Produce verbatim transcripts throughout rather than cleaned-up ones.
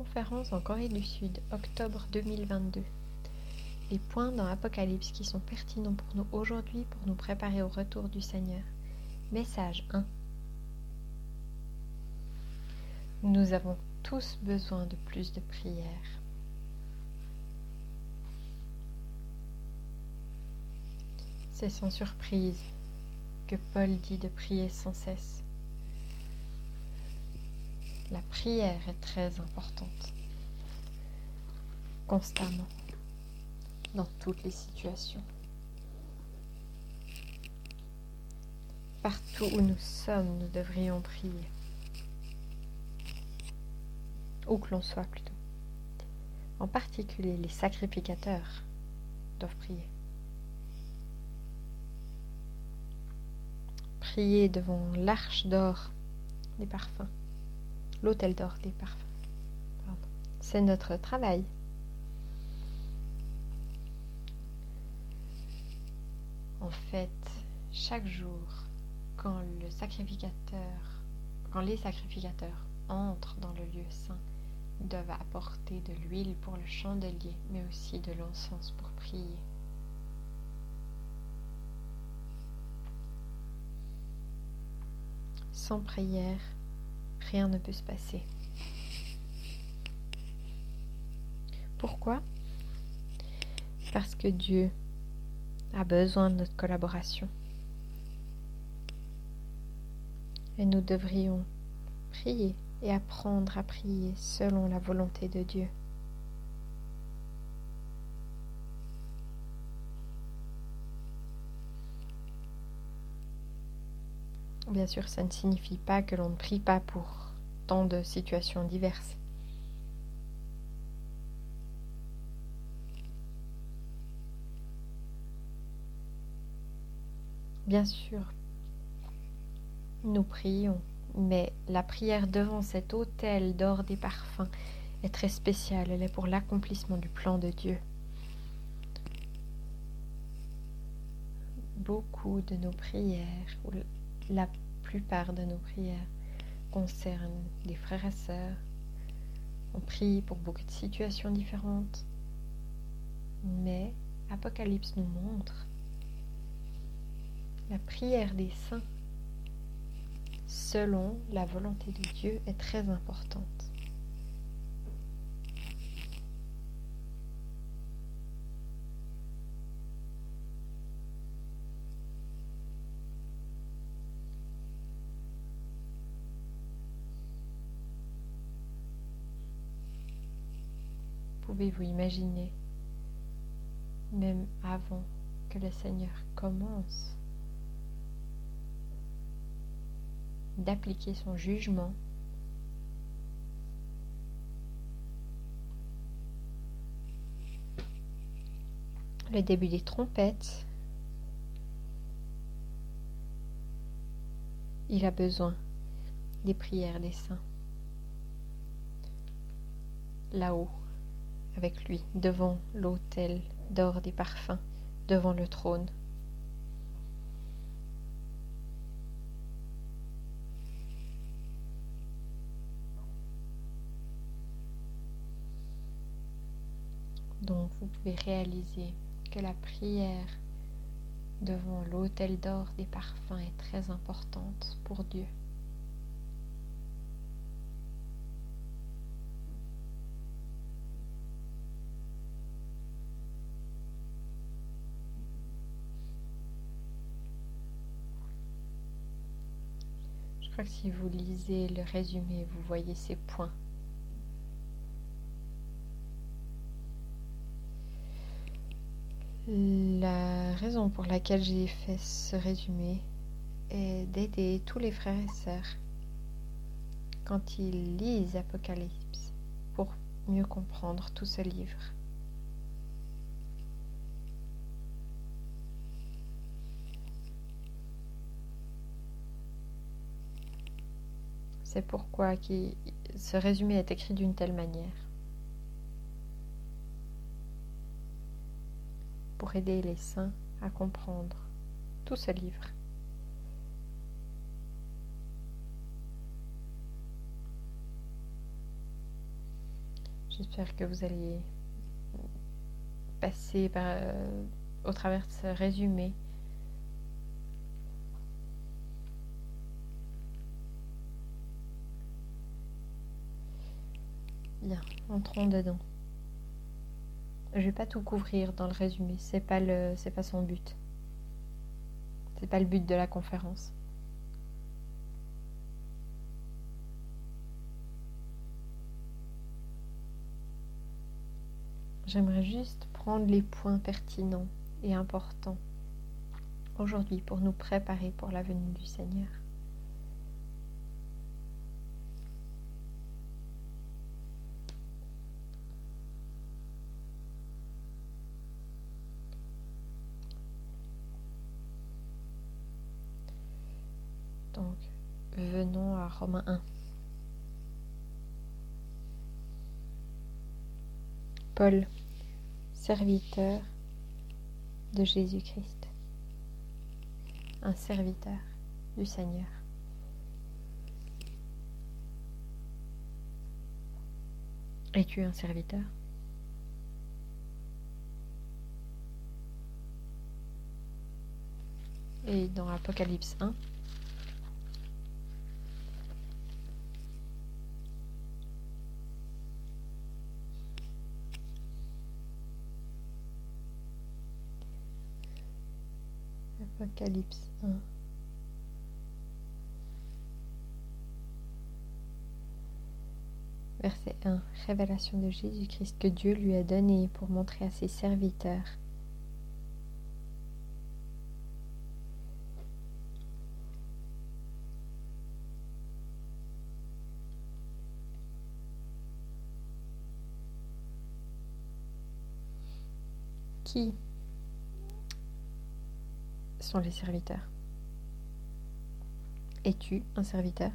conférence en Corée du Sud, octobre deux mille vingt-deux. Les points dans Apocalypse qui sont pertinents pour nous aujourd'hui pour nous préparer au retour du Seigneur. Message un. Nous avons tous besoin de plus de prière. C'est sans surprise que Paul dit de prier sans cesse. La prière est très importante, constamment, dans toutes les situations. Partout où nous sommes, nous devrions prier. Où que l'on soit plutôt. En particulier, les sacrificateurs doivent prier. Prier devant l'arche d'or des parfums, l'autel d'or des parfums. Pardon. C'est notre travail. En fait, chaque jour, quand le sacrificateur, quand les sacrificateurs entrent dans le lieu saint, ils doivent apporter de l'huile pour le chandelier, mais aussi de l'encens pour prier. Sans prière, rien ne peut se passer. Pourquoi ? Parce que Dieu a besoin de notre collaboration. Et nous devrions prier et apprendre à prier selon la volonté de Dieu. Bien sûr, ça ne signifie pas que l'on ne prie pas pour tant de situations diverses. Bien sûr, nous prions, mais la prière devant cet autel d'or des parfums est très spéciale. Elle est pour l'accomplissement du plan de Dieu. Beaucoup de nos prières, ou la plupart de nos prières, concernent des frères et sœurs. On prie pour beaucoup de situations différentes. Mais Apocalypse nous montre la prière des saints, selon la volonté de Dieu, est très importante. Pouvez-vous imaginer, même avant que le Seigneur commence, d'appliquer son jugement, le début des trompettes, il a besoin des prières des saints. Là-haut, avec lui, devant l'autel d'or des parfums, devant le trône. Donc vous pouvez réaliser que la prière devant l'autel d'or des parfums est très importante pour Dieu. Je crois que si vous lisez le résumé, vous voyez ces points. La raison pour laquelle j'ai fait ce résumé est d'aider tous les frères et sœurs quand ils lisent Apocalypse pour mieux comprendre tout ce livre. C'est pourquoi qui, ce résumé est écrit d'une telle manière. Pour aider les saints à comprendre tout ce livre. J'espère que vous allez passer par, euh, au travers de ce résumé. Bien, entrons dedans. Je vais pas tout couvrir dans le résumé, c'est pas le, c'est pas son but. C'est pas le but de la conférence. J'aimerais juste prendre les points pertinents et importants aujourd'hui pour nous préparer pour la venue du Seigneur. Donc, venons à Romains un. Paul, serviteur de Jésus-Christ, un serviteur du Seigneur. Es-tu un serviteur? Et dans Apocalypse un, Apocalypse un, verset un, révélation de Jésus-Christ que Dieu lui a donnée pour montrer à ses serviteurs qui sont les serviteurs. Es-tu un serviteur?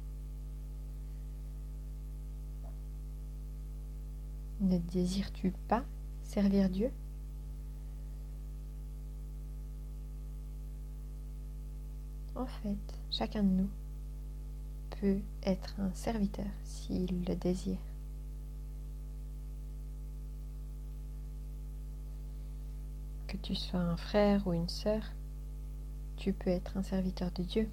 Ne désires-tu pas servir Dieu? En fait, chacun de nous peut être un serviteur s'il le désire. Que tu sois un frère ou une sœur, tu peux être un serviteur de Dieu.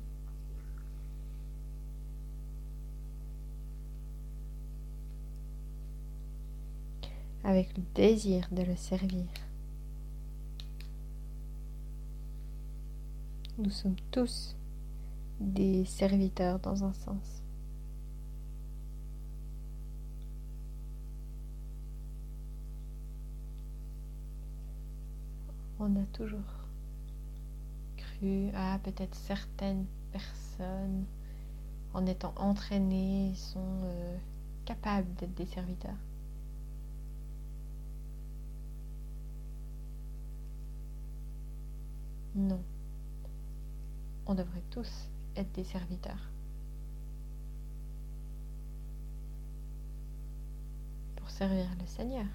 Avec le désir de le servir. Nous sommes tous des serviteurs dans un sens. On a toujours cru à peut-être certaines personnes, en étant entraînées, sont euh, capables d'être des serviteurs. Non. On devrait tous être des serviteurs. Pour servir le Seigneur.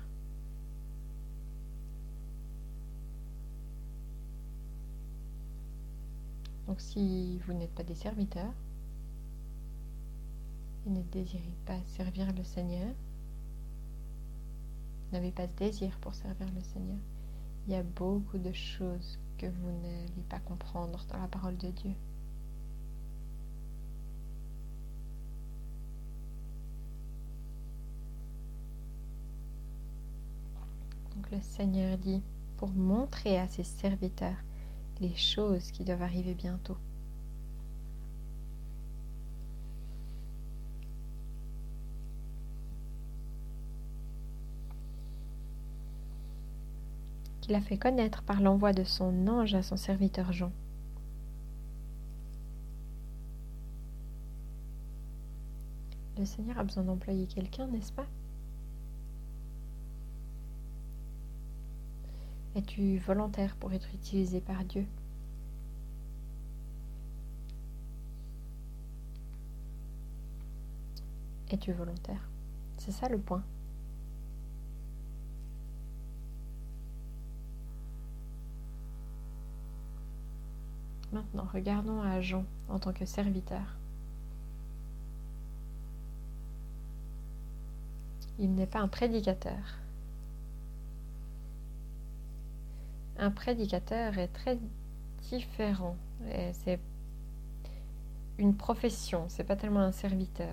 Donc si vous n'êtes pas des serviteurs et ne désirez pas servir le Seigneur, n'avez pas ce désir pour servir le Seigneur, il y a beaucoup de choses que vous n'allez pas comprendre dans la parole de Dieu. Donc le Seigneur dit, pour montrer à ses serviteurs les choses qui doivent arriver bientôt. Qu'il a fait connaître par l'envoi de son ange à son serviteur Jean. Le Seigneur a besoin d'employer quelqu'un, n'est-ce pas? Es-tu volontaire pour être utilisé par Dieu? Es-tu volontaire? C'est ça le point. Maintenant, regardons à Jean en tant que serviteur. Il n'est pas un prédicateur. Un prédicateur est très différent. Et c'est une profession, c'est pas tellement un serviteur.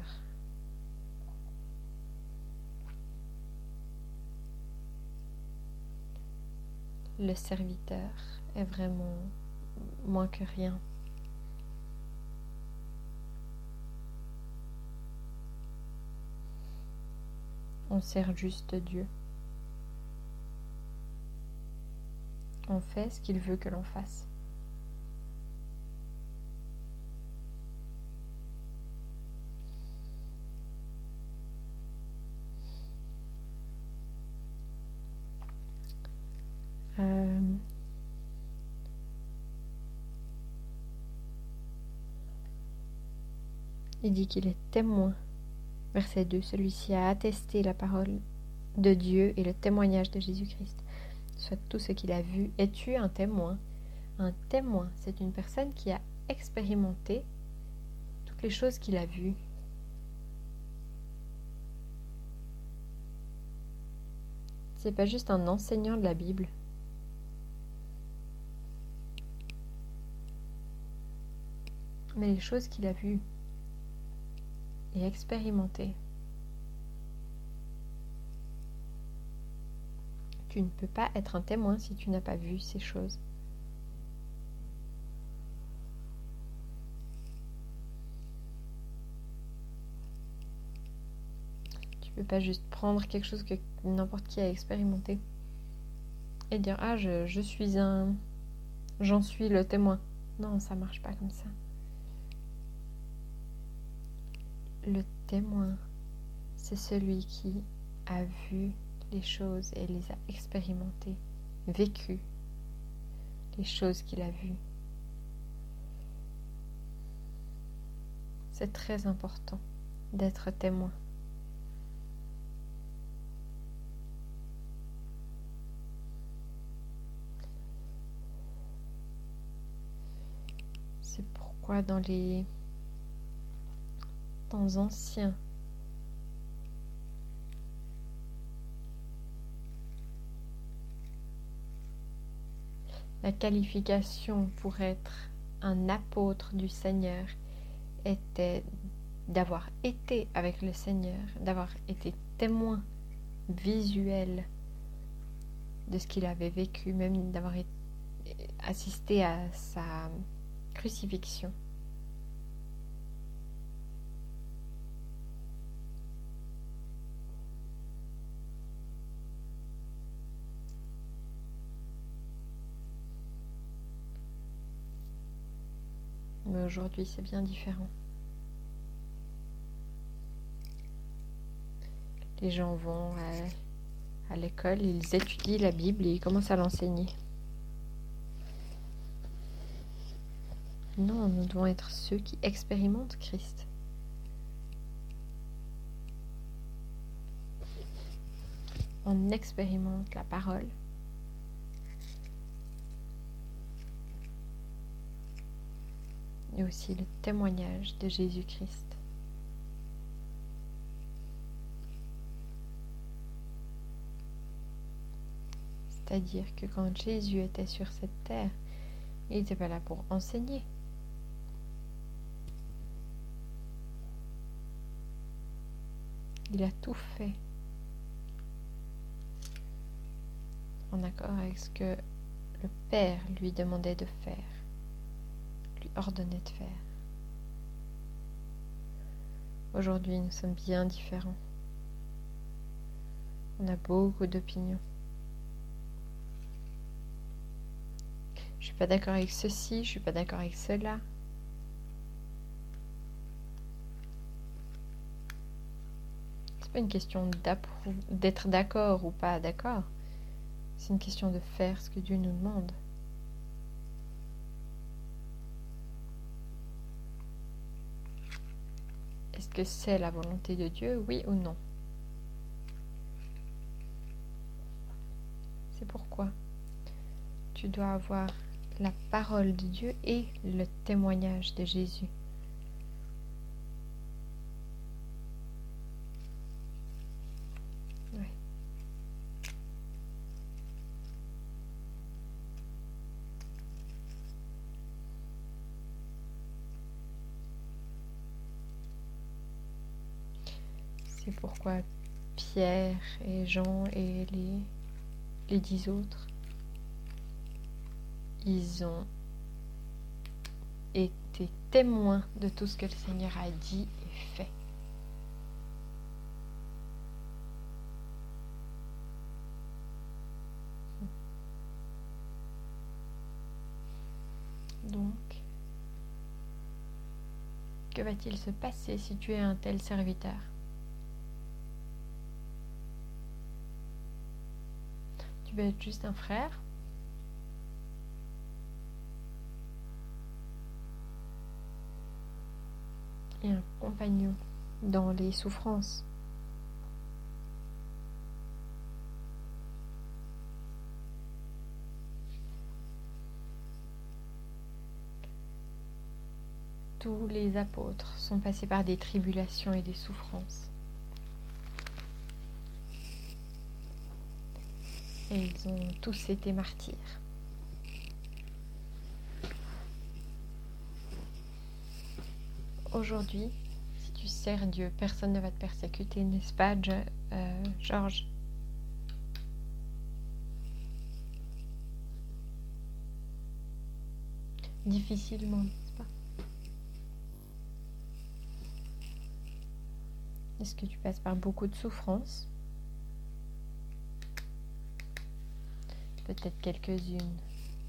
Le serviteur est vraiment moins que rien. On sert juste Dieu. On fait ce qu'il veut que l'on fasse. Euh... Il dit qu'il est témoin. Verset deux, celui-ci a attesté la parole de Dieu et le témoignage de Jésus-Christ. Soit tout ce qu'il a vu. Es-tu un témoin? Un témoin, c'est une personne qui a expérimenté toutes les choses qu'il a vues. C'est pas juste un enseignant de la Bible. Mais les choses qu'il a vues et expérimentées. Tu ne peux pas être un témoin si tu n'as pas vu ces choses. Tu ne peux pas juste prendre quelque chose que n'importe qui a expérimenté et dire « Ah, je, je suis un... j'en suis le témoin ». Non, ça marche pas comme ça. Le témoin, c'est celui qui a vu les choses et les a expérimentées, vécu les choses qu'il a vues. C'est très important d'être témoin. C'est pourquoi dans les temps anciens, la qualification pour être un apôtre du Seigneur était d'avoir été avec le Seigneur, d'avoir été témoin visuel de ce qu'il avait vécu, même d'avoir assisté à sa crucifixion. Mais aujourd'hui, c'est bien différent. Les gens vont à, à l'école, ils étudient la Bible et ils commencent à l'enseigner. Non, nous devons être ceux qui expérimentent Christ. On expérimente la parole. Et aussi le témoignage de Jésus-Christ. C'est-à-dire que quand Jésus était sur cette terre, il n'était pas là pour enseigner. Il a tout fait en accord avec ce que le Père lui demandait de faire, lui ordonnait de faire. Aujourd'hui, nous sommes bien différents. On a beaucoup d'opinions. Je suis pas d'accord avec ceci, je suis pas d'accord avec cela. C'est pas une question d'être d'accord ou pas d'accord. C'est une question de faire ce que Dieu nous demande. Est-ce que c'est la volonté de Dieu, oui ou non? C'est pourquoi tu dois avoir la parole de Dieu et le témoignage de Jésus. C'est pourquoi Pierre et Jean et les, les dix autres, ils ont été témoins de tout ce que le Seigneur a dit et fait. Donc, que va-t-il se passer si tu es un tel serviteur? Tu vas être juste un frère. Et un compagnon dans les souffrances. Tous les apôtres sont passés par des tribulations et des souffrances. Et ils ont tous été martyrs. Aujourd'hui, si tu sers Dieu, personne ne va te persécuter, n'est-ce pas, euh, Georges? Difficilement, n'est-ce pas? Est-ce que tu passes par beaucoup de souffrances? Peut-être quelques-unes.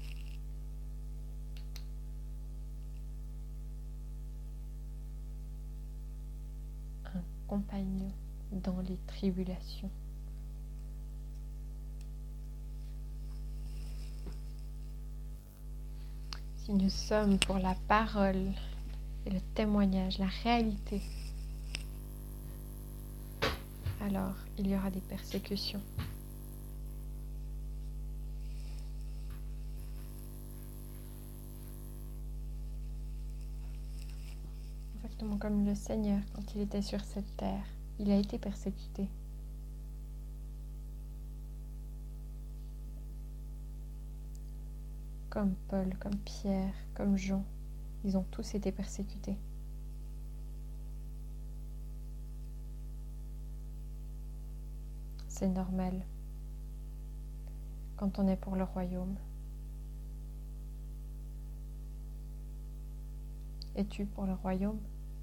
Un compagnon dans les tribulations. Si nous sommes pour la parole et le témoignage, la réalité, alors il y aura des persécutions. Exactement comme le Seigneur quand il était sur cette terre, il a été persécuté. Comme Paul, comme Pierre, comme Jean, ils ont tous été persécutés. C'est normal quand on est pour le royaume. Es-tu pour le royaume?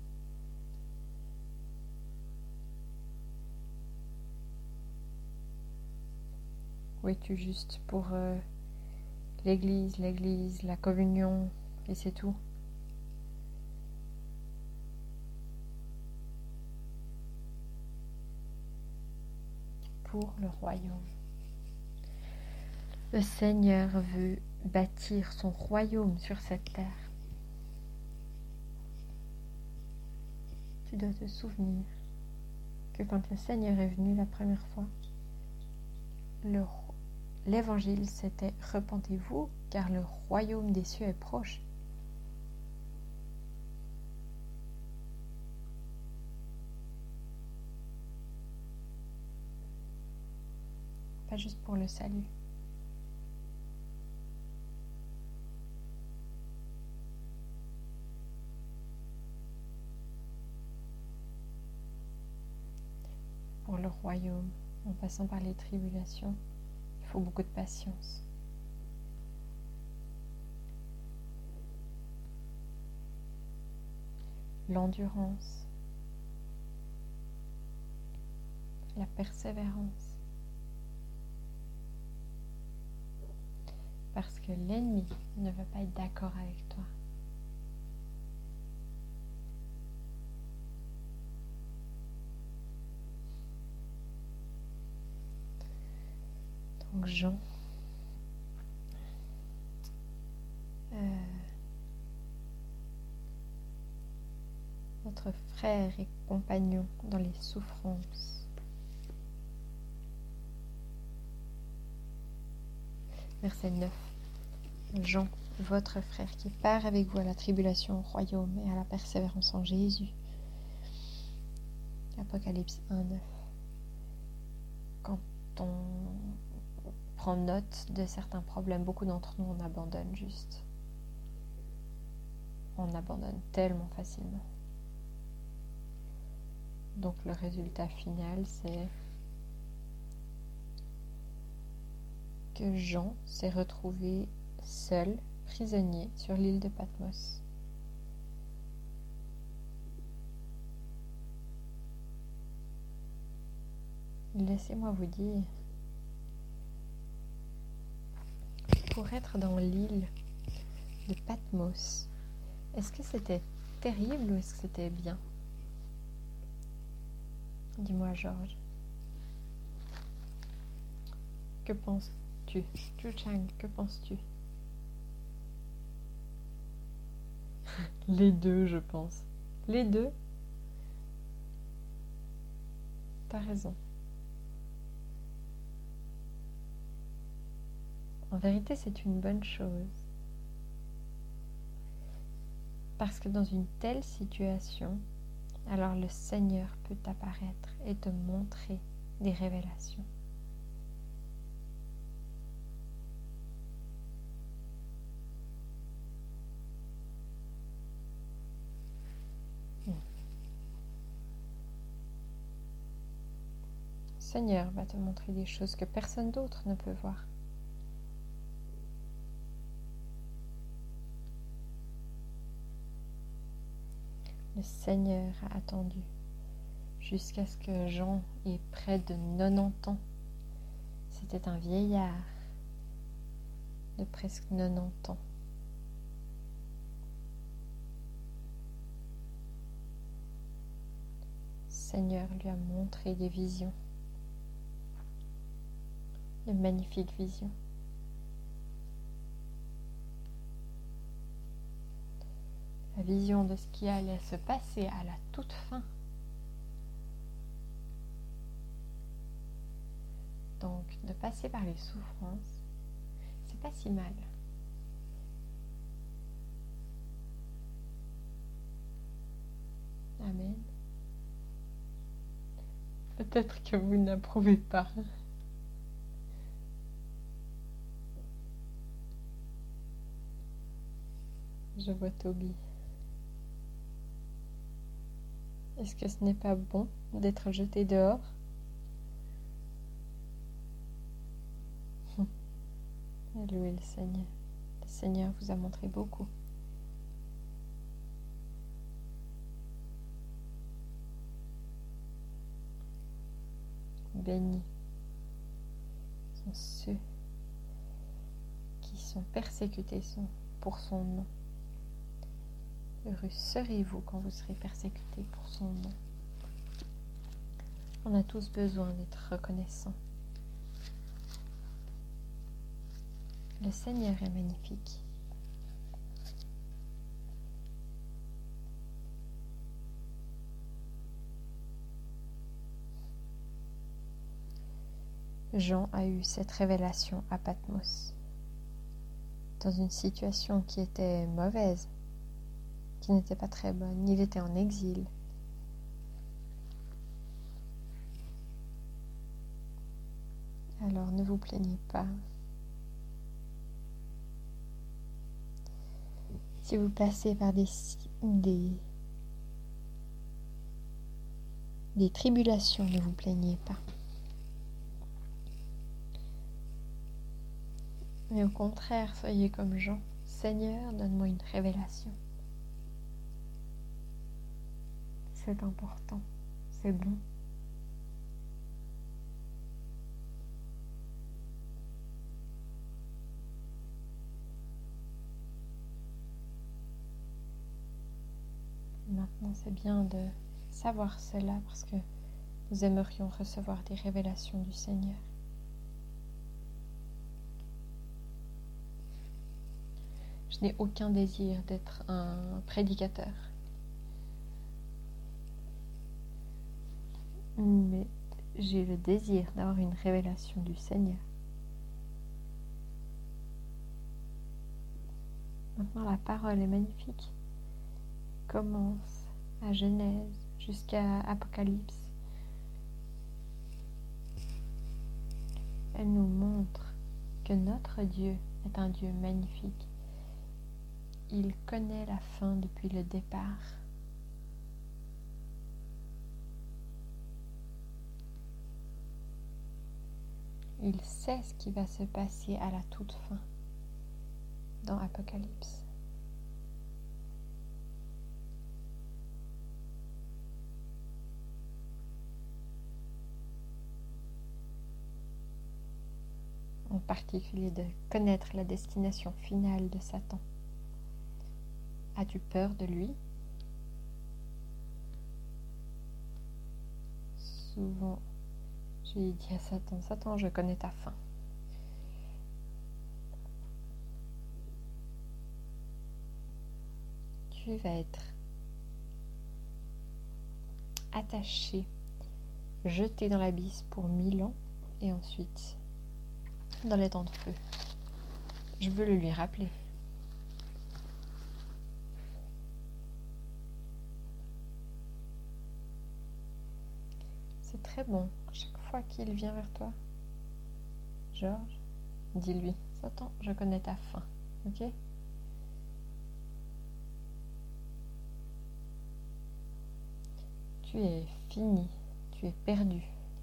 Ou es-tu juste pour euh, l'église, l'église, la communion, et c'est tout? Pour le royaume. Le Seigneur veut bâtir son royaume sur cette terre. Tu dois te souvenir que quand le Seigneur est venu la première fois, le, l'évangile c'était « Repentez-vous, car le royaume des cieux est proche ». Pas juste pour le salut. Pour le royaume, en passant par les tribulations, il faut beaucoup de patience. L'endurance, la persévérance. Parce que l'ennemi ne va pas être d'accord avec toi. Donc Jean, euh, notre frère et compagnon dans les souffrances. Verset neuf. Jean, votre frère qui part avec vous à la tribulation au royaume et à la persévérance en Jésus. Apocalypse un, neuf. Quand on prend note de certains problèmes, beaucoup d'entre nous, on abandonne juste. On abandonne tellement facilement. Donc le résultat final, c'est que Jean s'est retrouvé seul, prisonnier sur l'île de Patmos. Laissez-moi vous dire, pour être dans l'île de Patmos, est-ce que c'était terrible ou est-ce que c'était bien? Dis-moi, Georges. Que penses-tu? Chu-Chang, que penses-tu? Les deux, je pense. Les deux? T'as raison. En vérité, c'est une bonne chose. Parce que dans une telle situation, alors le Seigneur peut apparaître et te montrer des révélations. Le Seigneur va te montrer des choses que personne d'autre ne peut voir. Le Seigneur a attendu jusqu'à ce que Jean ait près de quatre-vingt-dix ans. C'était un vieillard de presque quatre-vingt-dix ans. Le Seigneur lui a montré des visions, de magnifiques visions. La vision de ce qui allait se passer à la toute fin. Donc, de passer par les souffrances, c'est pas si mal. Amen. Peut-être que vous n'approuvez pas. Je vois Toby. Est-ce que ce n'est pas bon d'être jeté dehors? Louez le Seigneur. Le Seigneur vous a montré beaucoup. Bénis sont ceux qui sont persécutés pour son nom. Heureux serez-vous quand vous serez persécutés pour son nom. On a tous besoin d'être reconnaissants. Le Seigneur est magnifique. Jean a eu cette révélation à Patmos, dans une situation qui était mauvaise, qui n'était pas très bonne. Il était en exil. Alors ne vous plaignez pas. Si vous passez par des, des, des tribulations, ne vous plaignez pas. Mais au contraire, soyez comme Jean. Seigneur, donne-moi une révélation. C'est important, c'est bon. Maintenant, c'est bien de savoir cela parce que nous aimerions recevoir des révélations du Seigneur. Je n'ai aucun désir d'être un prédicateur. Mais j'ai le désir d'avoir une révélation du Seigneur. Maintenant, la parole est magnifique. Commence à Genèse jusqu'à Apocalypse. Elle nous montre que notre Dieu est un Dieu magnifique. Il connaît la fin depuis le départ. Il sait ce qui va se passer à la toute fin dans Apocalypse. En particulier de connaître la destination finale de Satan. As-tu peur de lui? Souvent, j'ai dit à Satan, Satan, je connais ta fin. Tu vas être attaché, jeté dans l'abysse pour mille ans et ensuite dans les temps de feu. Je veux le lui rappeler. C'est très bon. Chaque fois qu'il vient vers toi, Georges, dis-lui, Satan, je connais ta fin, ok? Tu es fini, tu es perdu.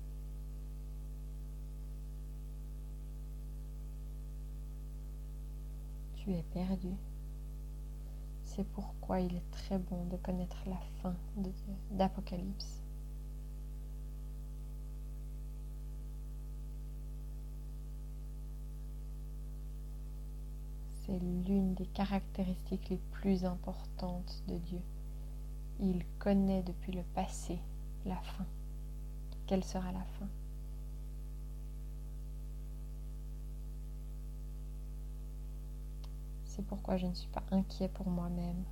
Tu es perdu. C'est pourquoi il est très bon de connaître la fin de, d'Apocalypse. C'est l'une des caractéristiques les plus importantes de Dieu. Il connaît depuis le passé la fin. Quelle sera la fin? C'est pourquoi je ne suis pas inquiet pour moi-même.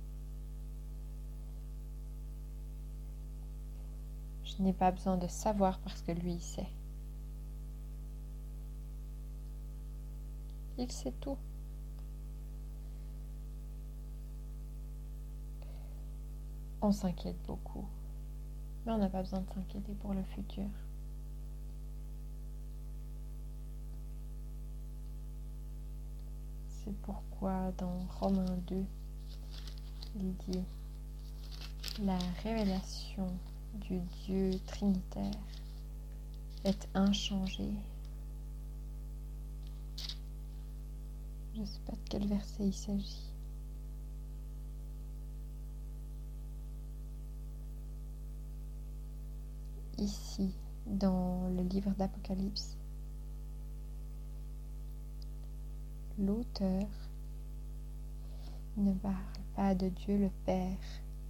Je n'ai pas besoin de savoir parce que lui, il sait. Il sait tout. On s'inquiète beaucoup, mais on n'a pas besoin de s'inquiéter pour le futur. C'est pourquoi dans Romains deux, il dit la révélation du Dieu trinitaire est inchangée. Je ne sais pas de quel verset il s'agit. Ici, dans le livre d'Apocalypse, l'auteur ne parle pas de Dieu le Père.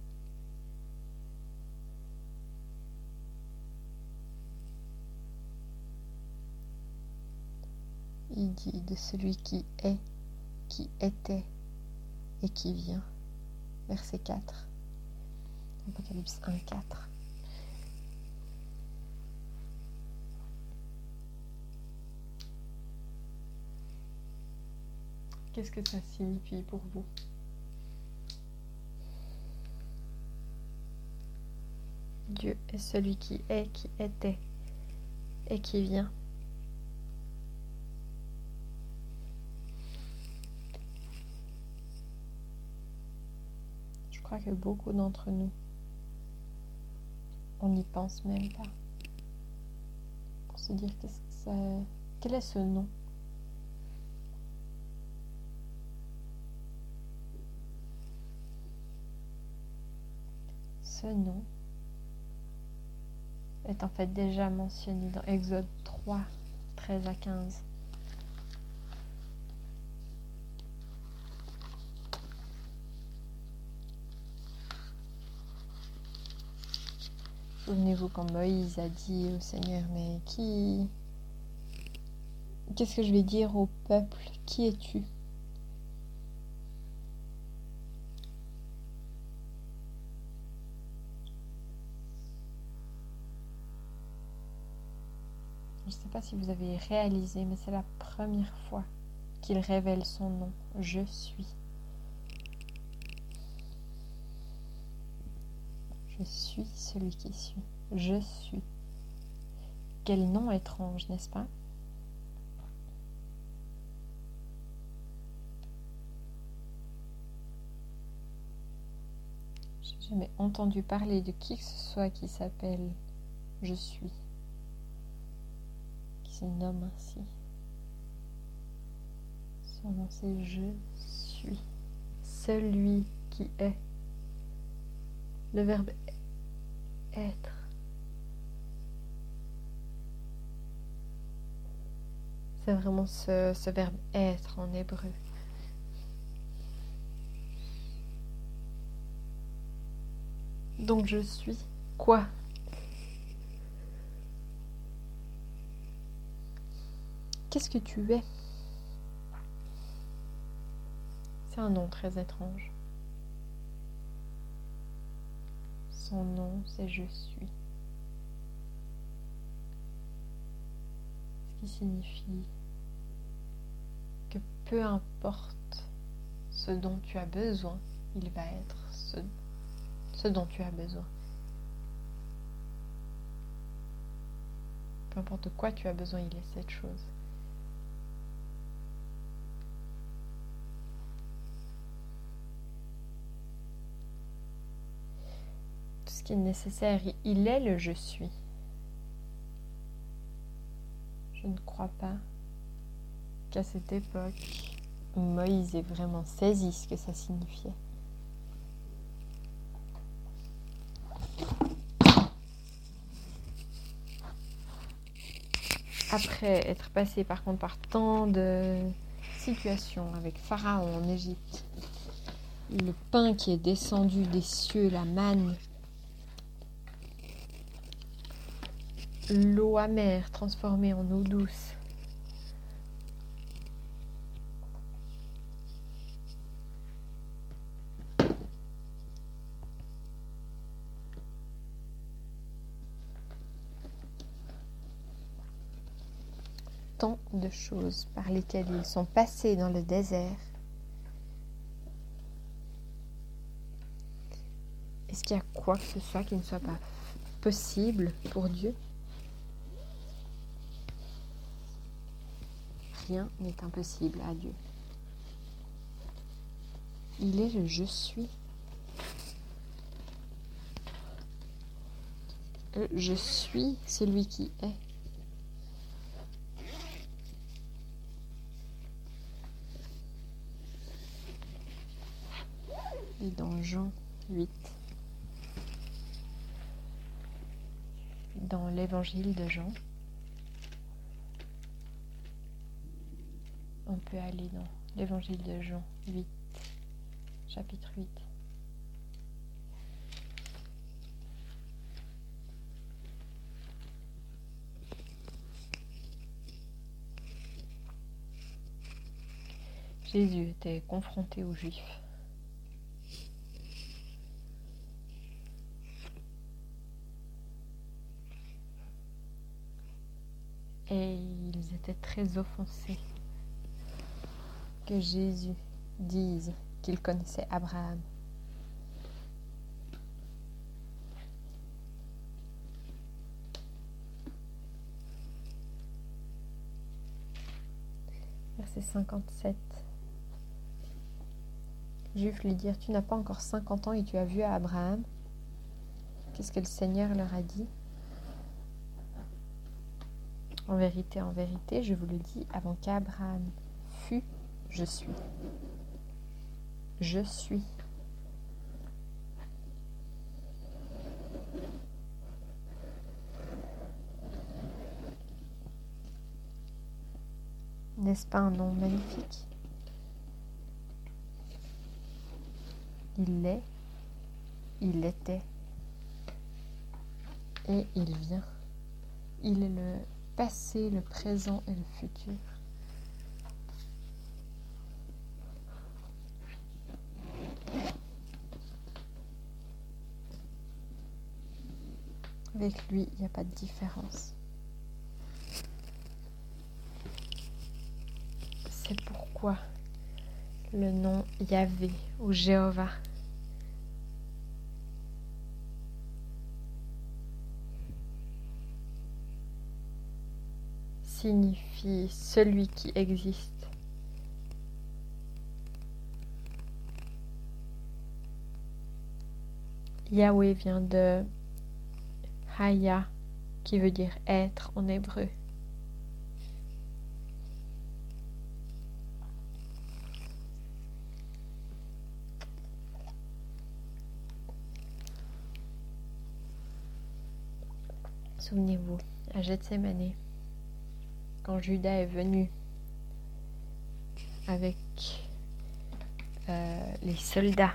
Il dit de celui qui est, qui était et qui vient. Verset quatre. Apocalypse un, quatre. Qu'est-ce que ça signifie pour vous? Dieu est celui qui est, qui était et qui vient. Je crois que beaucoup d'entre nous, on n'y pense même pas. Pour se dire qu'est-ce que ça, quel est ce nom? Ce nom est en fait déjà mentionné dans Exode trois, treize à quinze. Souvenez-vous quand Moïse a dit au Seigneur, mais qui... Qu'est-ce que je vais dire au peuple? Qui es-tu? Je ne sais pas si vous avez réalisé, mais c'est la première fois qu'il révèle son nom. Je suis. Je suis celui qui suis. Je suis. Quel nom étrange, n'est-ce pas? Je n'ai jamais entendu parler de qui que ce soit qui s'appelle Je suis. Qui se nomme ainsi. Son nom c'est je suis. Celui qui est. Le verbe être. C'est vraiment ce, ce verbe être en hébreu. Donc je suis quoi? Qu'est-ce que tu es? C'est un nom très étrange. Son nom, c'est je suis. Ce qui signifie que peu importe ce dont tu as besoin, il va être ce, ce dont tu as besoin. Peu importe de quoi tu as besoin, il est cette chose. Tout ce qui est nécessaire, il est le je suis. Je ne crois pas qu'à cette époque, Moïse ait vraiment saisi ce que ça signifiait. Après être passé par contre par tant de situations avec Pharaon en Égypte, le pain qui est descendu des cieux, la manne, l'eau amère transformée en eau douce, tant de choses par lesquelles ils sont passés dans le désert. Est-ce qu'il y a quoi que ce soit qui ne soit pas possible pour Dieu? Rien n'est impossible à Dieu. Il est le je suis. Je suis celui qui est. Et dans Jean huit, dans l'évangile de Jean, on peut aller dans l'évangile de Jean huit, chapitre huit. Jésus était confronté aux Juifs. Et ils étaient très offensés que Jésus dise qu'il connaissait Abraham. Verset cinquante-sept. Les Juifs lui dirent: tu n'as pas encore cinquante ans et tu as vu Abraham? Qu'est-ce que le Seigneur leur a dit? En vérité, en vérité, je vous le dis, avant qu'Abraham fût, je suis. Je suis. N'est-ce pas un nom magnifique? Il est, il était, et il vient. Il est le passé, le présent et le futur. Avec lui, il n'y a pas de différence. C'est pourquoi le nom Yahvé ou Jéhovah signifie celui qui existe. Yahweh vient de Haya, qui veut dire être en hébreu. Souvenez-vous, à Gethsémane, quand Judas est venu avec euh, les soldats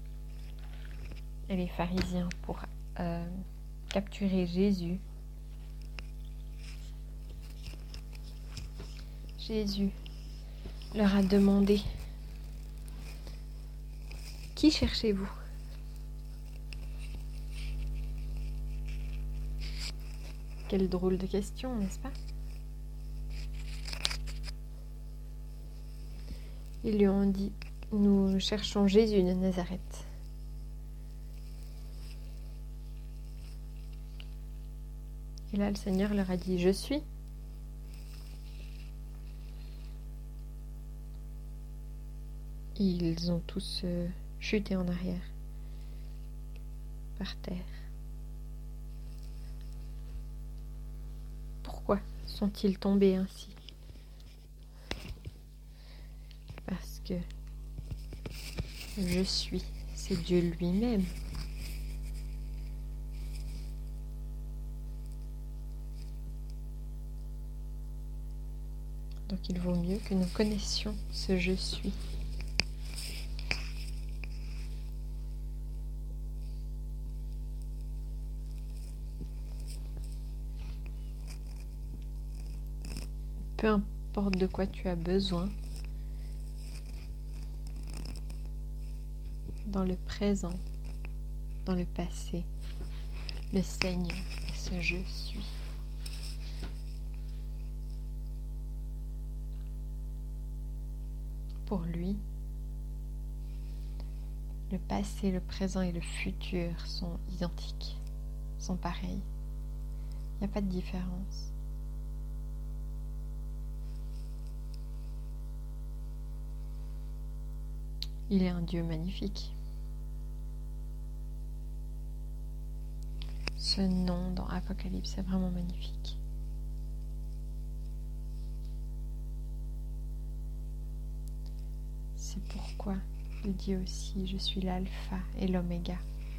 et les pharisiens pour euh, capturer Jésus, Jésus leur a demandé: qui cherchez-vous? Quelle drôle de question, n'est-ce pas? Ils lui ont dit: nous cherchons Jésus de Nazareth. Et là, le Seigneur leur a dit: je suis. Et ils ont tous euh, chuté en arrière, par terre. Pourquoi sont-ils tombés ainsi? Parce que je suis, c'est Dieu lui-même. Donc il vaut mieux que nous connaissions ce je suis. Peu importe de quoi tu as besoin, dans le présent, dans le passé, le Seigneur est ce je suis. Pour lui, le passé, le présent et le futur sont identiques, sont pareils. Il n'y a pas de différence. Il est un Dieu magnifique. Ce nom dans Apocalypse est vraiment magnifique. C'est pourquoi il dit aussi: je suis l'alpha et l'oméga.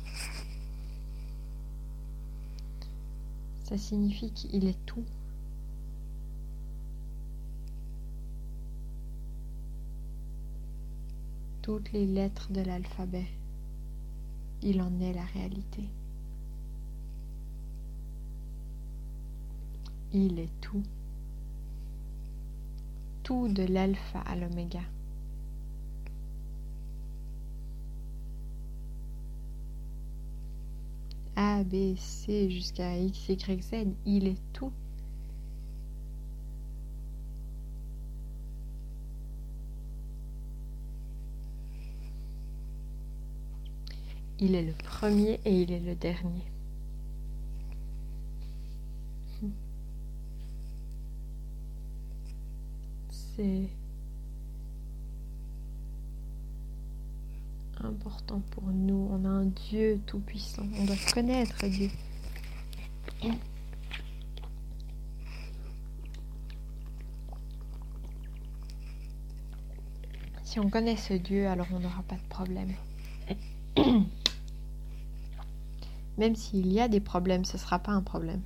Ça signifie qu'il est tout. Toutes les lettres de l'alphabet, il en est la réalité. Il est tout. Tout de l'alpha à l'oméga. A, B, C jusqu'à X, Y, Z, il est tout. Il est le premier et il est le dernier. C'est important pour nous. On a un Dieu tout-puissant. On doit connaître Dieu. Si on connaît ce Dieu, alors on n'aura pas de problème. Même s'il y a des problèmes, ce ne sera pas un problème.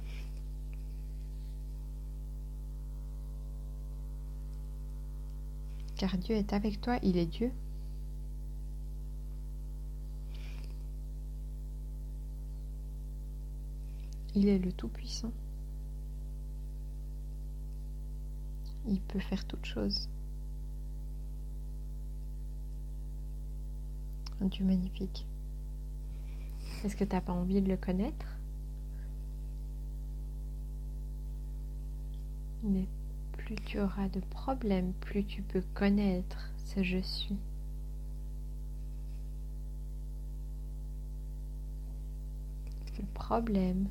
Car Dieu est avec toi, il est Dieu. Il est le Tout-Puissant. Il peut faire toutes choses. Un Dieu magnifique. Est-ce que tu n'as pas envie de le connaître? Mais plus tu auras de problèmes, plus tu peux connaître ce je suis. Le problème,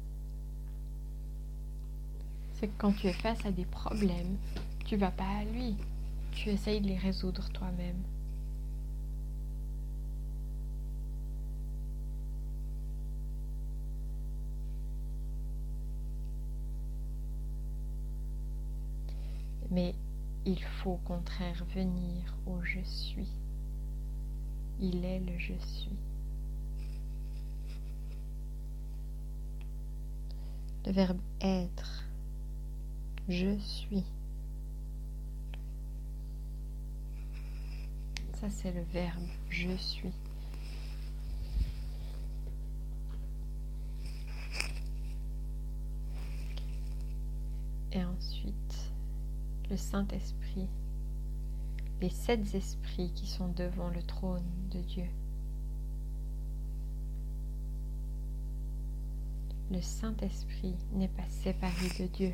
c'est que quand tu es face à des problèmes, tu vas pas à lui. Tu essayes de les résoudre toi-même. Mais il faut au contraire venir au je suis. Il est le je suis. Le verbe être. Je suis. Ça, c'est le verbe je suis. Et ensuite, le Saint-Esprit. Les sept esprits qui sont devant le trône de Dieu. Le Saint-Esprit n'est pas séparé de Dieu.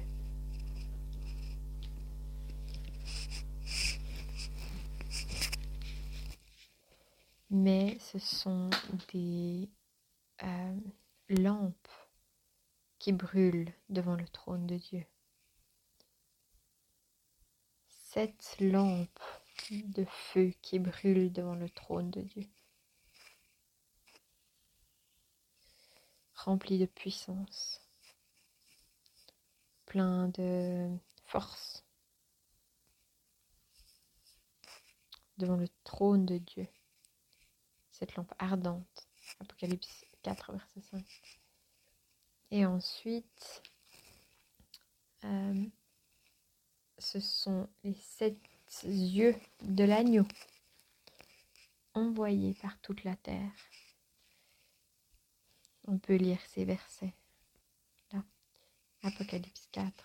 Mais ce sont des euh, lampes qui brûlent devant le trône de Dieu. Sept lampes de feu qui brûlent devant le trône de Dieu. Remplis de puissance, plein de force, devant le trône de Dieu. Cette lampe ardente, Apocalypse quatre, verset cinq. Et ensuite, euh, ce sont les sept yeux de l'agneau, envoyés par toute la terre. On peut lire ces versets là, Apocalypse quatre,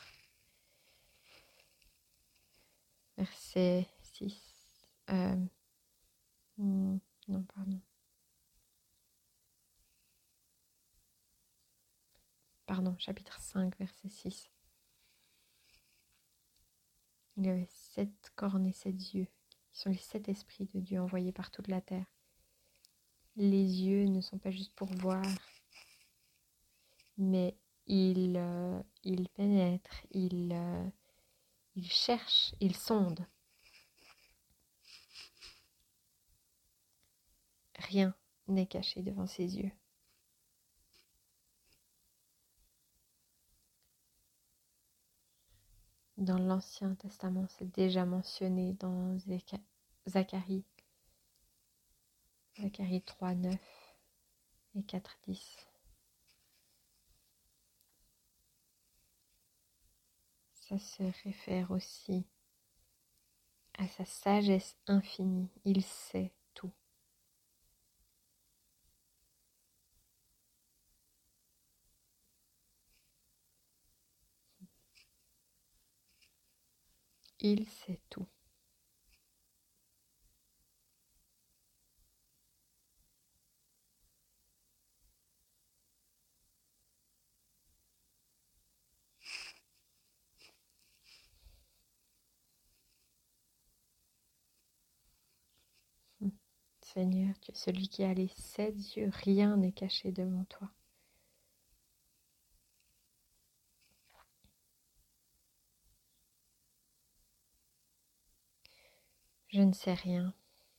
verset six. Euh, non, pardon. Pardon, chapitre cinq, verset six. Il y avait sept cornes et sept yeux, qui sont les sept esprits de Dieu envoyés par toute la terre. Les yeux ne sont pas juste pour voir, mais ils, euh, ils pénètrent, ils, euh, ils cherchent, ils sondent. Rien n'est caché devant ses yeux. Dans l'Ancien Testament, c'est déjà mentionné dans Zacharie, Zacharie trois, neuf et quatre, dix. Ça se réfère aussi à sa sagesse infinie. Il sait tout. Il sait tout. Seigneur, tu es celui qui a les sept yeux, rien n'est caché devant toi. Je ne sais rien.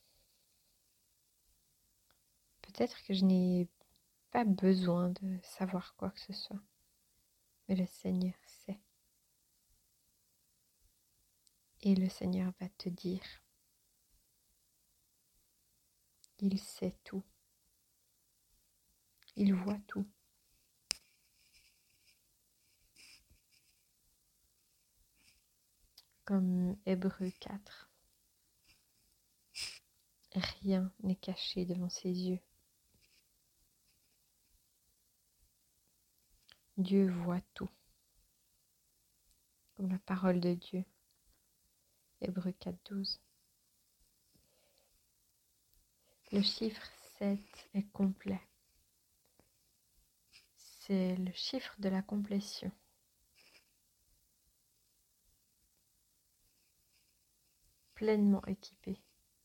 Peut-être que je n'ai pas besoin de savoir quoi que ce soit, mais le Seigneur sait. Et le Seigneur va te dire. Il sait tout. Il voit tout. Comme Hébreux quatre. Rien n'est caché devant ses yeux. Dieu voit tout. Comme la parole de Dieu. Hébreux quatre, douze. Le chiffre sept est complet. C'est le chiffre de la complétion. Pleinement équipé.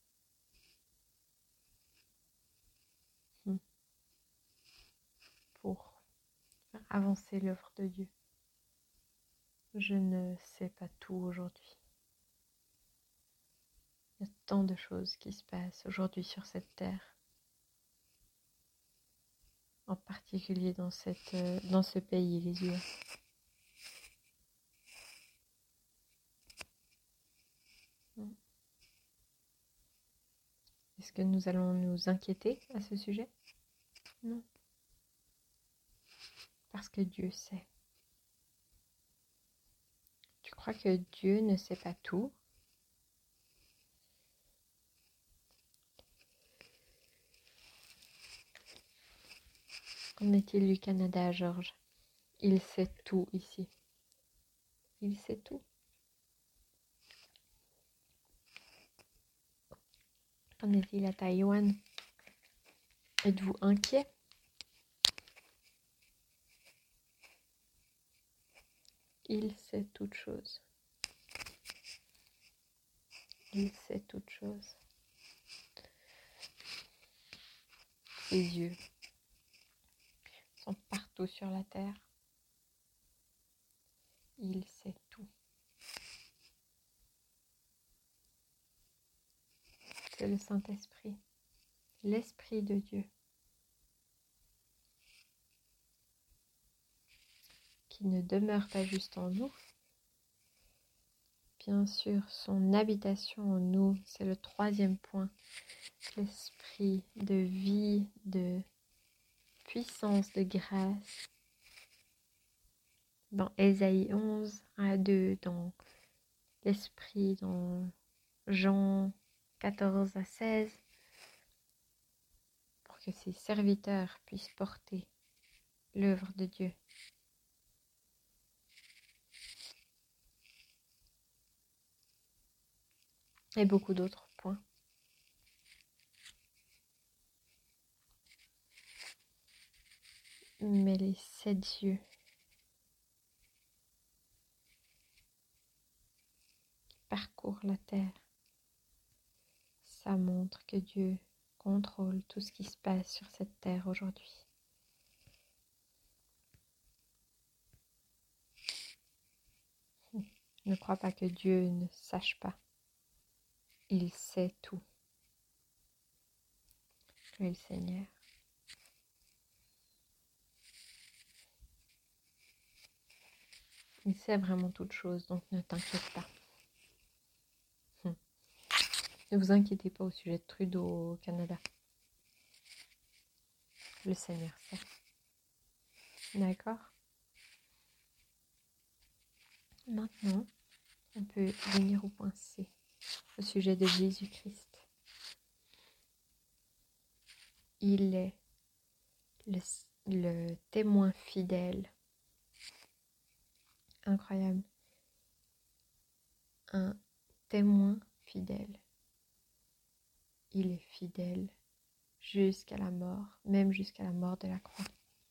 Pour faire avancer l'œuvre de Dieu. Je ne sais pas tout aujourd'hui. Il y a tant de choses qui se passent aujourd'hui sur cette terre. En particulier dans, cette, dans ce pays, les U S. Est-ce que nous allons nous inquiéter à ce sujet? Non. Parce que Dieu sait. crois que Dieu ne sait pas tout. Qu'en est-il du Canada, Georges? Il sait tout ici. Il sait tout. Qu'en est-il à Taïwan? Êtes-vous inquiet? Il sait toutes choses. Il sait toutes choses. Ses yeux sont partout sur la terre. Il sait tout. C'est le Saint-Esprit, l'Esprit de Dieu, qui ne demeure pas juste en nous. Bien sûr, son habitation en nous, c'est le troisième point. L'esprit de vie, de puissance, de grâce. Dans Ésaïe onze, un à deux, dans l'esprit, dans Jean quatorze à seize, pour que ses serviteurs puissent porter l'œuvre de Dieu. Et beaucoup d'autres points. Mais les sept yeux qui parcourent la terre, ça montre que Dieu contrôle tout ce qui se passe sur cette terre aujourd'hui. Ne crois pas que Dieu ne sache pas. Il sait tout. Oui, le Seigneur. Il sait vraiment toutes choses, donc ne t'inquiète pas. Hum. Ne vous inquiétez pas au sujet de Trudeau au Canada. Le Seigneur sait. D'accord? Maintenant, on peut venir au point C, au sujet de Jésus-Christ. Il est le, le témoin fidèle. Incroyable. Un témoin fidèle. Il est fidèle jusqu'à la mort, même jusqu'à la mort de la croix.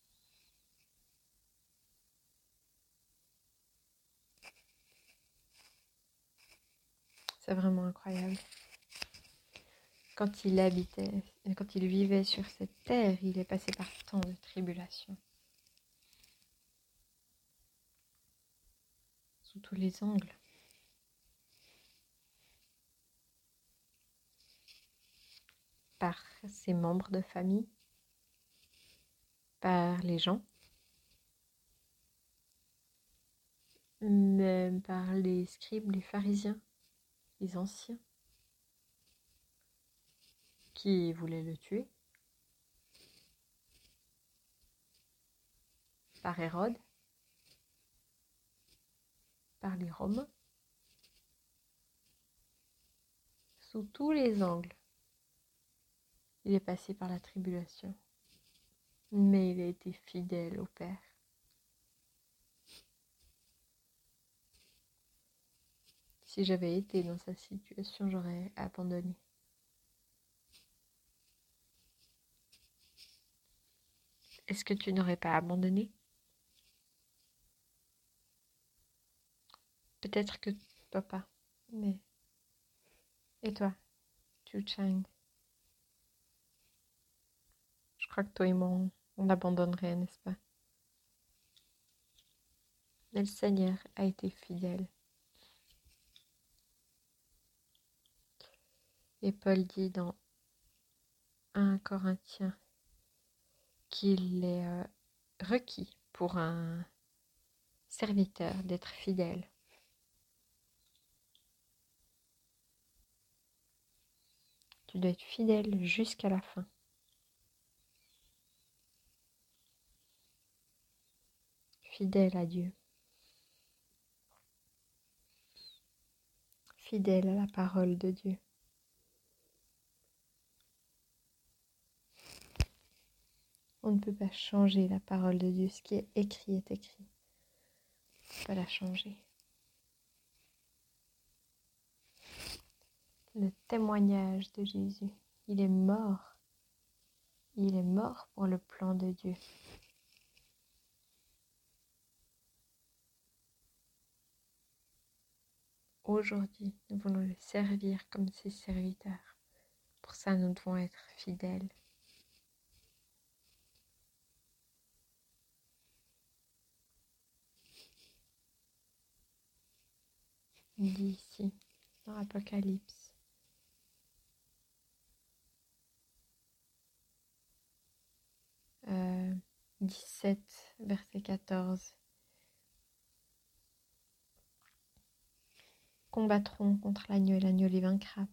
C'est vraiment incroyable. Quand il habitait, quand il vivait sur cette terre, il est passé par tant de tribulations. Sous tous les angles. Par ses membres de famille, par les gens, même par les scribes, les pharisiens, les anciens, qui voulaient le tuer, par Hérode, par les Romains, sous tous les angles. Il est passé par la tribulation, mais il a été fidèle au Père. Si j'avais été dans sa situation, j'aurais abandonné. Est-ce que tu n'aurais pas abandonné? Peut-être que papa, mais... Et toi, Chu Chang? Je crois que toi et moi, on, on abandonnerait, n'est-ce pas? Mais le Seigneur a été fidèle. Et Paul dit dans un Corinthiens qu'il est euh, requis pour un serviteur d'être fidèle. Tu dois être fidèle jusqu'à la fin. Fidèle à Dieu. fidèle à la parole de Dieu. On ne peut pas changer la parole de Dieu. Ce qui est écrit est écrit. On ne peut pas la changer. Le témoignage de Jésus. Il est mort. Il est mort pour le plan de Dieu. Aujourd'hui, nous voulons le servir comme ses serviteurs. Pour ça, nous devons être fidèles. Il dit ici, dans l'Apocalypse, euh, dix-sept, verset quatorze. Combattront contre l'agneau et l'agneau les vaincra.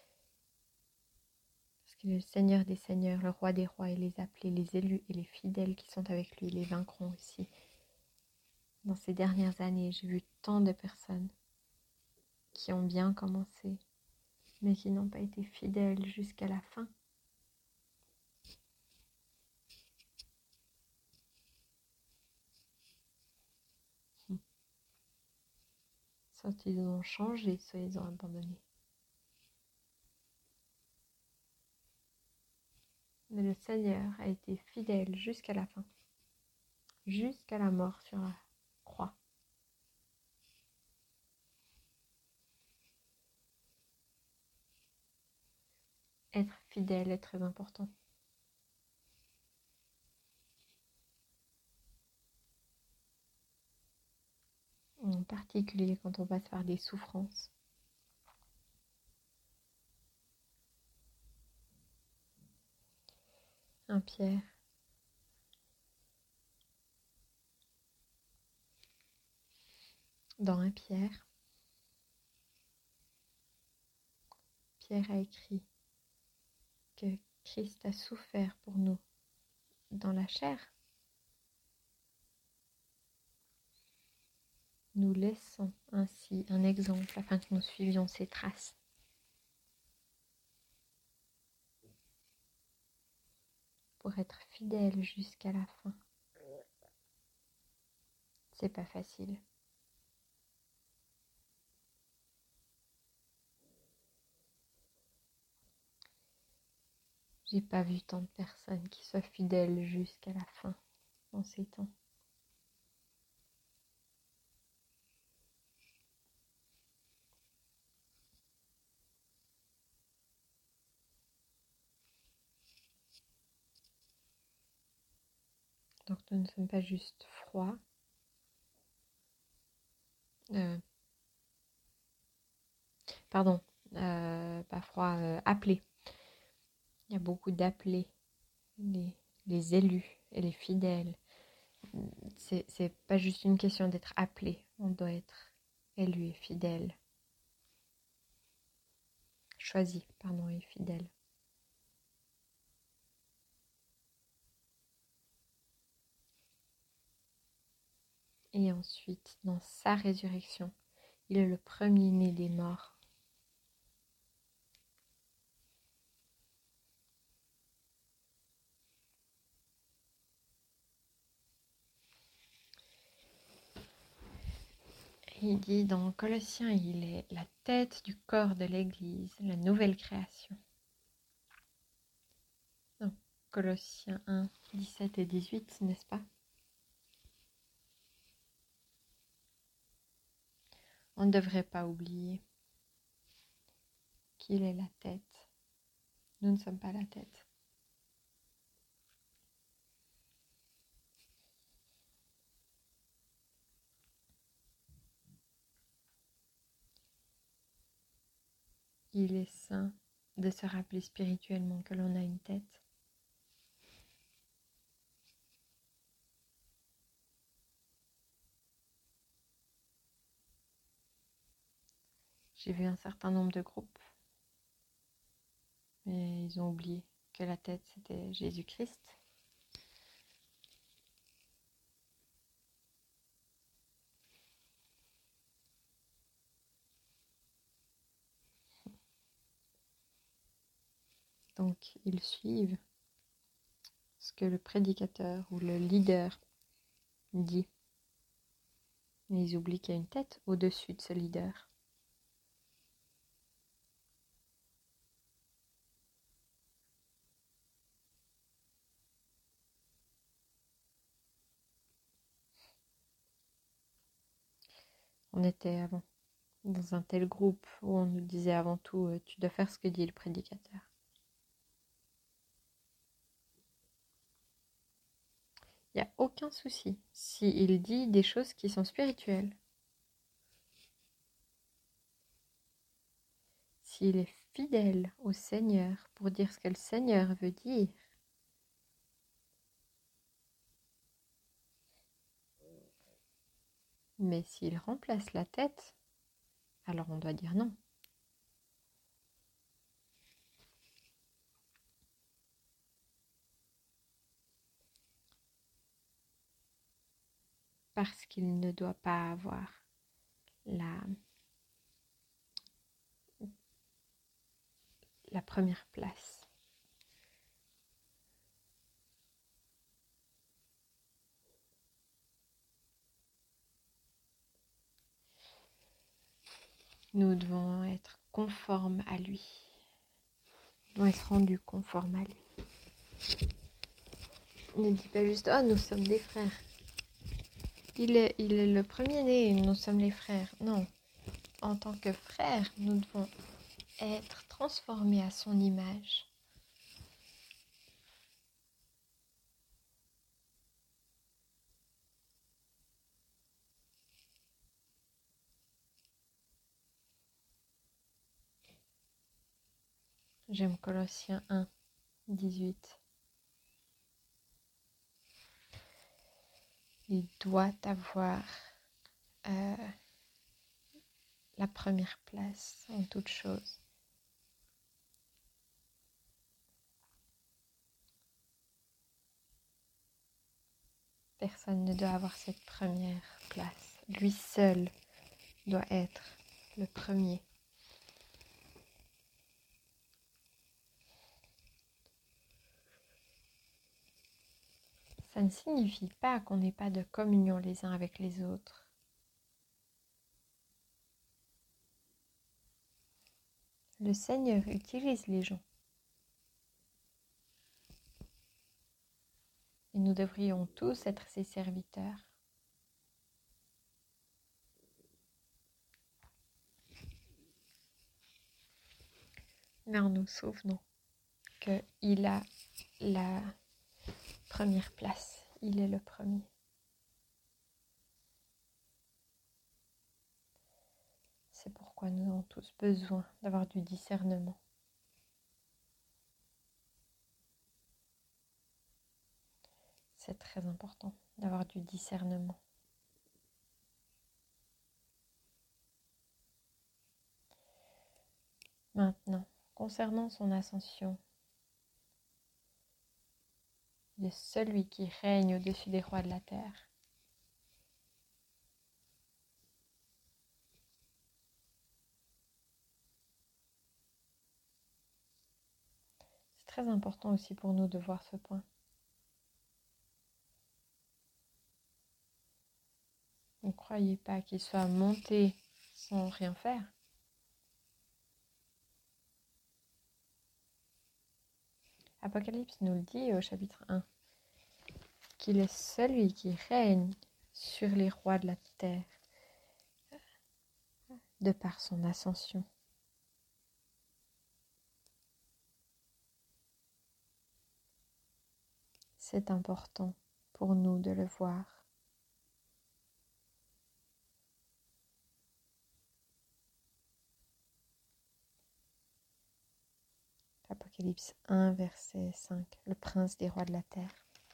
Parce que le Seigneur des Seigneurs, le Roi des Rois et les appelés, les élus et les fidèles qui sont avec lui, les vaincront aussi. Dans ces dernières années, j'ai vu tant de personnes qui ont bien commencé, mais qui n'ont pas été fidèles jusqu'à la fin. Soit ils ont changé, soit ils ont abandonné. Mais le Seigneur a été fidèle jusqu'à la fin, jusqu'à la mort sur la croix. Être fidèle est très important. En particulier quand on passe par des souffrances. Un Pierre. Dans un Pierre, Pierre a écrit que Christ a souffert pour nous dans la chair. Nous laissons ainsi un exemple afin que nous suivions ses traces. Pour être fidèle jusqu'à la fin. C'est pas facile. J'ai pas vu tant de personnes qui soient fidèles jusqu'à la fin en ces temps. Donc nous ne sommes pas juste froids. Euh, pardon, euh, pas froid, euh, appelés. Il y a beaucoup d'appelés, les, les élus et les fidèles. C'est, c'est pas juste une question d'être appelé, on doit être élu et fidèle. Choisi, pardon, et fidèle. Et ensuite, dans sa résurrection, il est le premier-né des morts. Il dit dans Colossiens, il est la tête du corps de l'Église, la nouvelle création. Dans Colossiens un, dix-sept et dix-huit, n'est-ce pas? On ne devrait pas oublier qu'il est la tête. Nous ne sommes pas la tête. Il est sain de se rappeler spirituellement que l'on a une tête. J'ai vu un certain nombre de groupes, mais ils ont oublié que la tête c'était Jésus-Christ. Donc, ils suivent ce que le prédicateur ou le leader dit. Mais ils oublient qu'il y a une tête au-dessus de ce leader. On était avant dans un tel groupe où on nous disait avant tout, euh, tu dois faire ce que dit le prédicateur. Il n'y a aucun souci s'il dit des choses qui sont spirituelles. S'il est fidèle au Seigneur pour dire ce que le Seigneur veut dire. Mais s'il remplace la tête, alors on doit dire non. Parce qu'il ne doit pas avoir la, la première place. Nous devons être conformes à lui. Nous devons être rendus conformes à lui. Ne dis pas juste, oh, nous sommes des frères. Il est, il est le premier-né, nous sommes les frères. Non. En tant que frères, nous devons être transformés à son image. J'aime Colossiens un, dix-huit. Il doit avoir euh, la première place en toute chose. Personne ne doit avoir cette première place. Lui seul doit être le premier. Ça ne signifie pas qu'on n'ait pas de communion les uns avec les autres. Le Seigneur utilise les gens. Et nous devrions tous être ses serviteurs. Mais en nous souvenant qu'il a la première place. Il est le premier. C'est pourquoi nous avons tous besoin d'avoir du discernement. C'est très important d'avoir du discernement. Maintenant, concernant son ascension, il est celui qui règne au-dessus des rois de la terre. C'est très important aussi pour nous de voir ce point. Ne croyez pas qu'il soit monté sans rien faire. Apocalypse nous le dit au chapitre un, qu'il est celui qui règne sur les rois de la terre de par son ascension. C'est important pour nous de le voir. Apocalypse un, verset cinq, le prince des rois de la terre.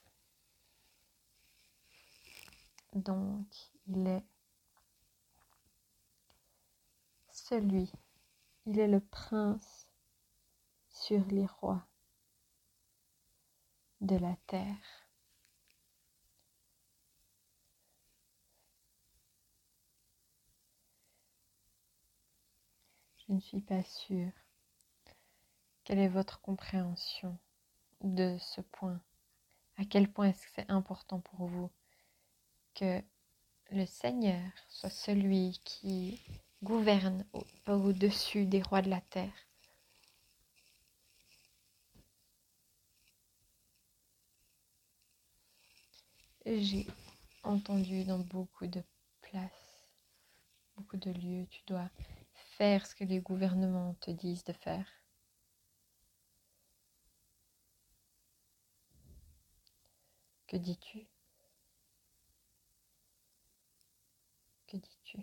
Donc, il est celui, il est le prince sur les rois de la terre. Je ne suis pas sûre Quelle est votre compréhension de ce point? À quel point est-ce que c'est important pour vous que le Seigneur soit celui qui gouverne au- au-dessus des rois de la terre? J'ai entendu dans beaucoup de places, beaucoup de lieux, tu dois faire ce que les gouvernements te disent de faire. Que dis-tu? Que dis-tu?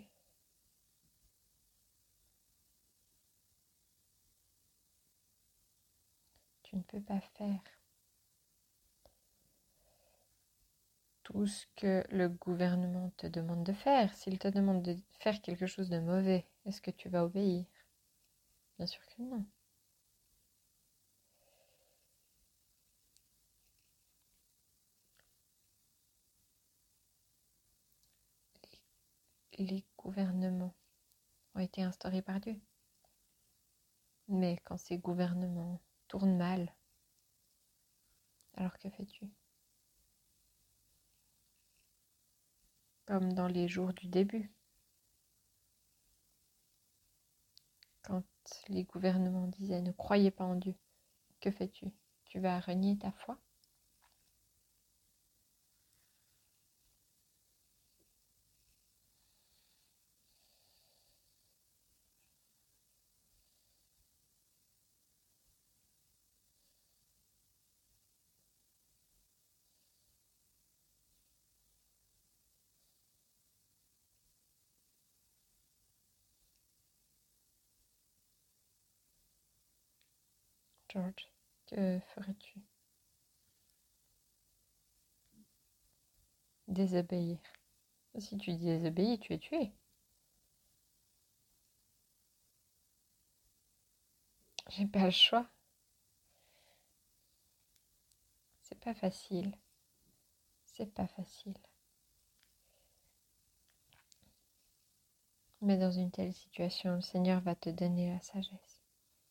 Tu ne peux pas faire tout ce que le gouvernement te demande de faire. S'il te demande de faire quelque chose de mauvais, est-ce que tu vas obéir? Bien sûr que non. Les gouvernements ont été instaurés par Dieu. Mais quand ces gouvernements tournent mal, alors que fais-tu? Comme dans les jours du début, quand les gouvernements disaient ne croyez pas en Dieu, que fais-tu? Tu vas renier ta foi? George, que ferais-tu? Désobéir. Si tu désobéis, tu es tué. J'ai pas le choix. C'est pas facile. C'est pas facile. Mais dans une telle situation, le Seigneur va te donner la sagesse.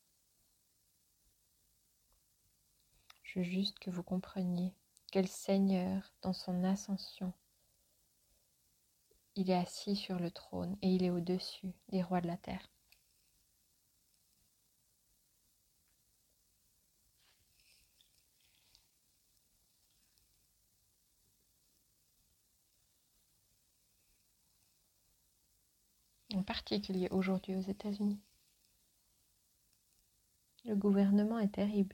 Je veux juste que vous compreniez que le Seigneur, dans son ascension, il est assis sur le trône et il est au-dessus des rois de la terre. En particulier aujourd'hui aux États-Unis. Le gouvernement est terrible.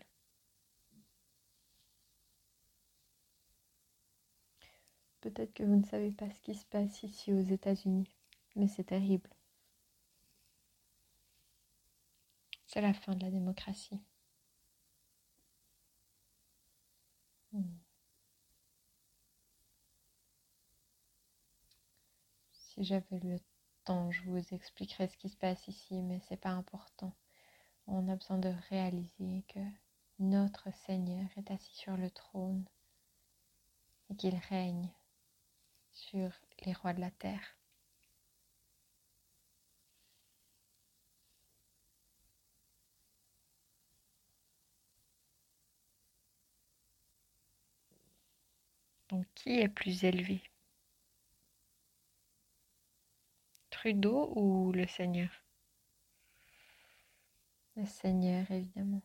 Peut-être que vous ne savez pas ce qui se passe ici aux États-Unis, mais c'est terrible. C'est la fin de la démocratie. Hmm. Si j'avais le temps, je vous expliquerais ce qui se passe ici, mais c'est pas important. On a besoin de réaliser que notre Seigneur est assis sur le trône et qu'il règne sur les rois de la terre. Donc, qui est plus élevé? Trudeau ou le Seigneur? Le Seigneur, évidemment.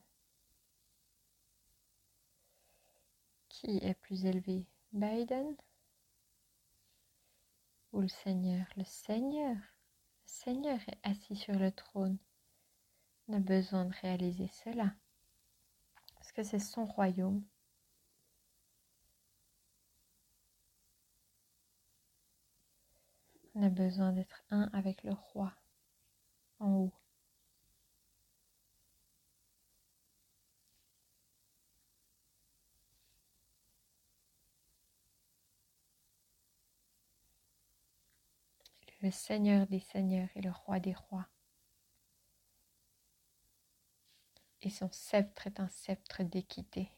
Qui est plus élevé? Biden ou le Seigneur? Le Seigneur. Le Seigneur est assis sur le trône. On a besoin de réaliser cela. Parce que c'est son royaume. On a besoin d'être un avec le roi en haut. Le Seigneur des seigneurs et le roi des rois. Et son sceptre est un sceptre d'équité.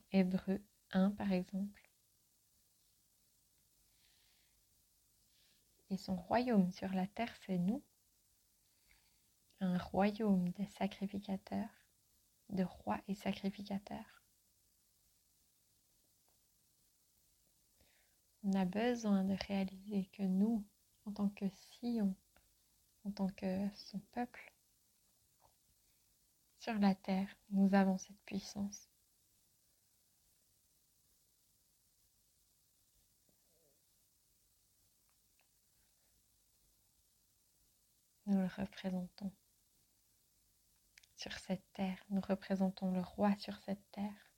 Hébreux un par exemple. Et son royaume sur la terre, c'est nous. Un royaume des sacrificateurs, de rois et sacrificateurs. On a besoin de réaliser que nous, en tant que Sion, en tant que son peuple, sur la terre, nous avons cette puissance. Nous le représentons sur cette terre. Nous représentons le roi sur cette terre.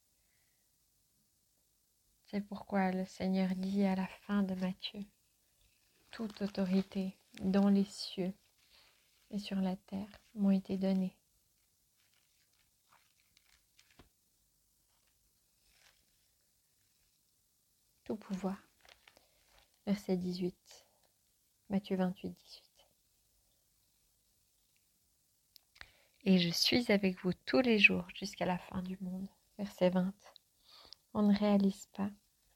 C'est pourquoi le Seigneur dit à la fin de Matthieu, toute autorité dans les cieux et sur la terre m'ont été données. Tout pouvoir. Verset dix-huit. Matthieu vingt-huit, dix-huit. Et je suis avec vous tous les jours jusqu'à la fin du monde. Verset vingt. On ne réalise pas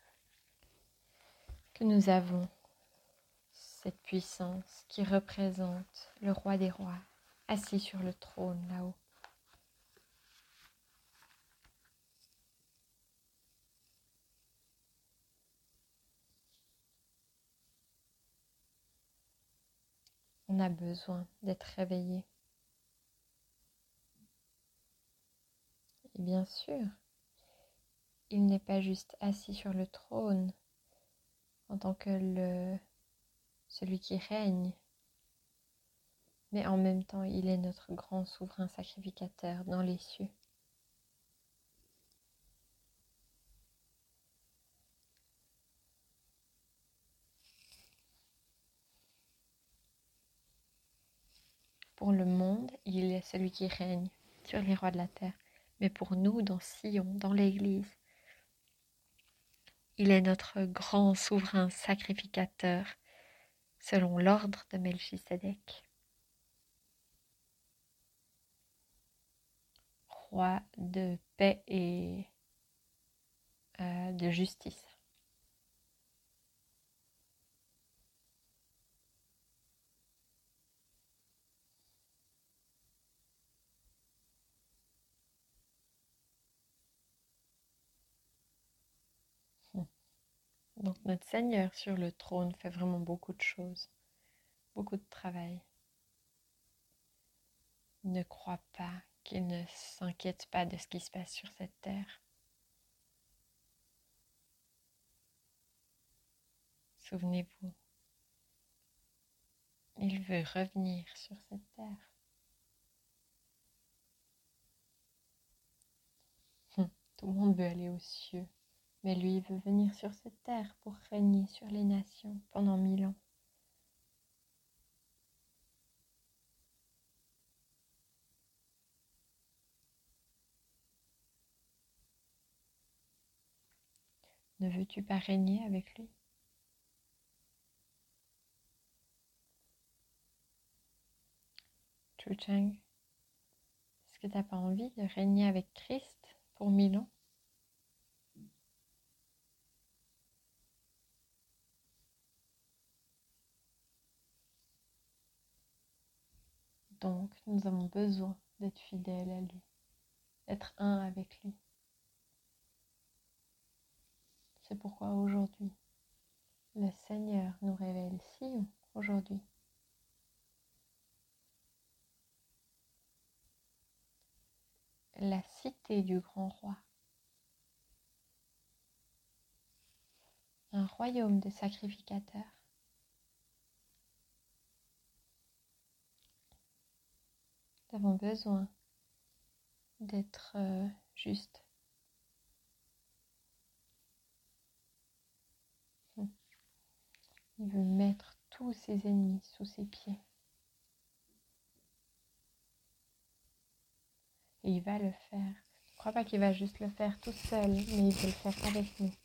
que nous avons cette puissance qui représente le roi des rois, assis sur le trône là-haut. On a besoin d'être réveillé. Et bien sûr, il n'est pas juste assis sur le trône en tant que le, celui qui règne, mais en même temps, il est notre grand souverain sacrificateur dans les cieux. Pour le monde, il est celui qui règne sur les rois de la terre. Mais pour nous, dans Sion, dans l'Église, il est notre grand souverain sacrificateur selon l'ordre de Melchisédek. Roi de paix et euh, de justice. Donc notre Seigneur sur le trône fait vraiment beaucoup de choses, beaucoup de travail. Ne crois pas qu'il ne s'inquiète pas de ce qui se passe sur cette terre. Souvenez-vous, il veut revenir sur cette terre. Tout le monde veut aller aux cieux, mais lui veut venir sur cette terre pour régner sur les nations pendant mille ans. Ne veux-tu pas régner avec lui? Chu Chang, est-ce que tu n'as pas envie de régner avec Christ pour mille ans? Donc, nous avons besoin d'être fidèles à lui, d'être un avec lui. C'est pourquoi aujourd'hui, le Seigneur nous révèle Sion aujourd'hui. La cité du grand roi. Un royaume de sacrificateurs. Nous avons besoin d'être euh, justes. Il veut mettre tous ses ennemis sous ses pieds. Et il va le faire. Je ne crois pas qu'il va juste le faire tout seul, mais il veut le faire avec nous.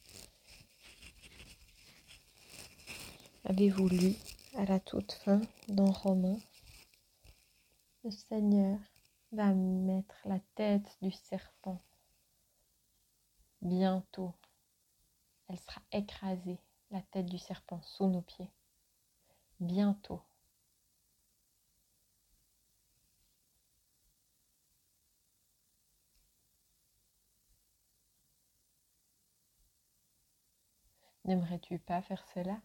Avez-vous lu à la toute fin dans Romains, le Seigneur va mettre la tête du serpent bientôt, elle sera écrasée, la tête du serpent sous nos pieds. Bientôt. N'aimerais-tu pas faire cela?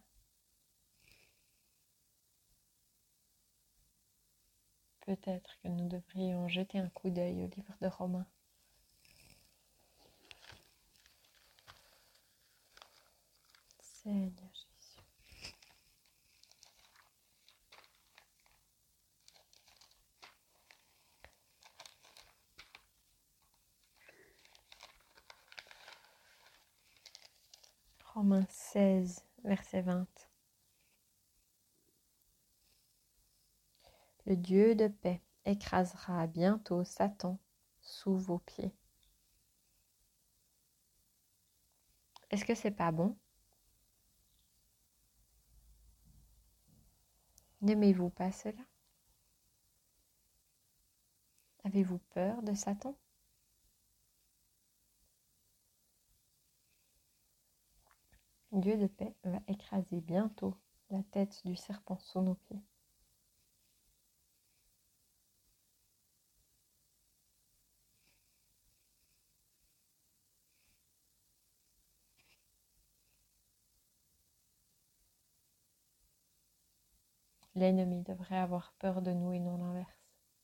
Peut-être que nous devrions jeter un coup d'œil au livre de Romains. Seigneur Jésus. Romains seize, verset vingt. Le Dieu de paix écrasera bientôt Satan sous vos pieds. Est-ce que c'est pas bon? N'aimez-vous pas cela? Avez-vous peur de Satan? Dieu de paix va écraser bientôt la tête du serpent sous nos pieds. L'ennemi devrait avoir peur de nous et non l'inverse.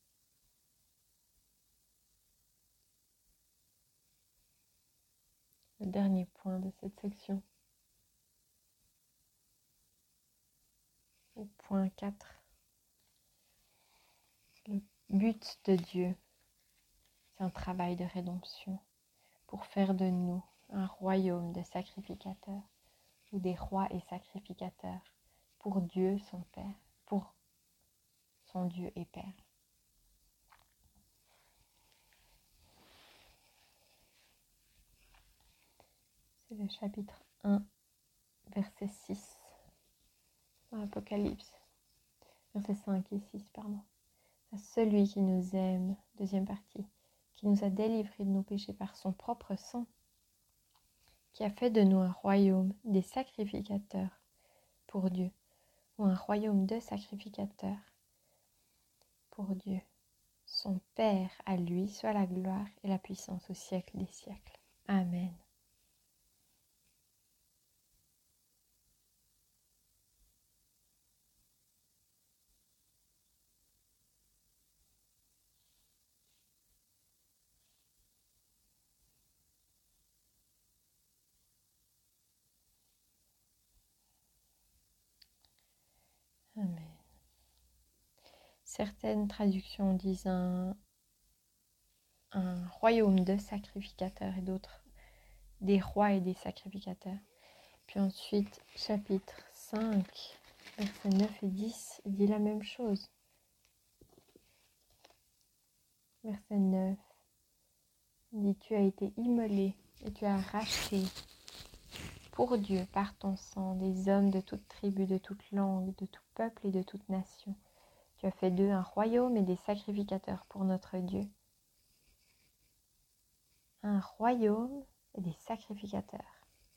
Le dernier point de cette section. Au point quatre. Le but de Dieu, c'est un travail de rédemption pour faire de nous un royaume de sacrificateurs ou des rois et sacrificateurs pour Dieu son Père, pour son Dieu et Père. C'est le chapitre un, verset six, dans l'Apocalypse, verset cinq et six, pardon. À celui qui nous aime, deuxième partie, qui nous a délivrés de nos péchés par son propre sang, qui a fait de nous un royaume des sacrificateurs pour Dieu, ou un royaume de sacrificateurs pour Dieu. Son Père, à lui, soit la gloire et la puissance au siècle des siècles. Amen. Amen. Certaines traductions disent un, un royaume de sacrificateurs et d'autres des rois et des sacrificateurs. Puis ensuite, chapitre cinq, versets neuf et dix, dit la même chose. Verset neuf dit: tu as été immolé et tu as racheté pour Dieu par ton sang des hommes de toute tribu, de toute langue, de tout peuple et de toute nation. Tu as fait d'eux un royaume et des sacrificateurs pour notre Dieu. Un royaume et des sacrificateurs.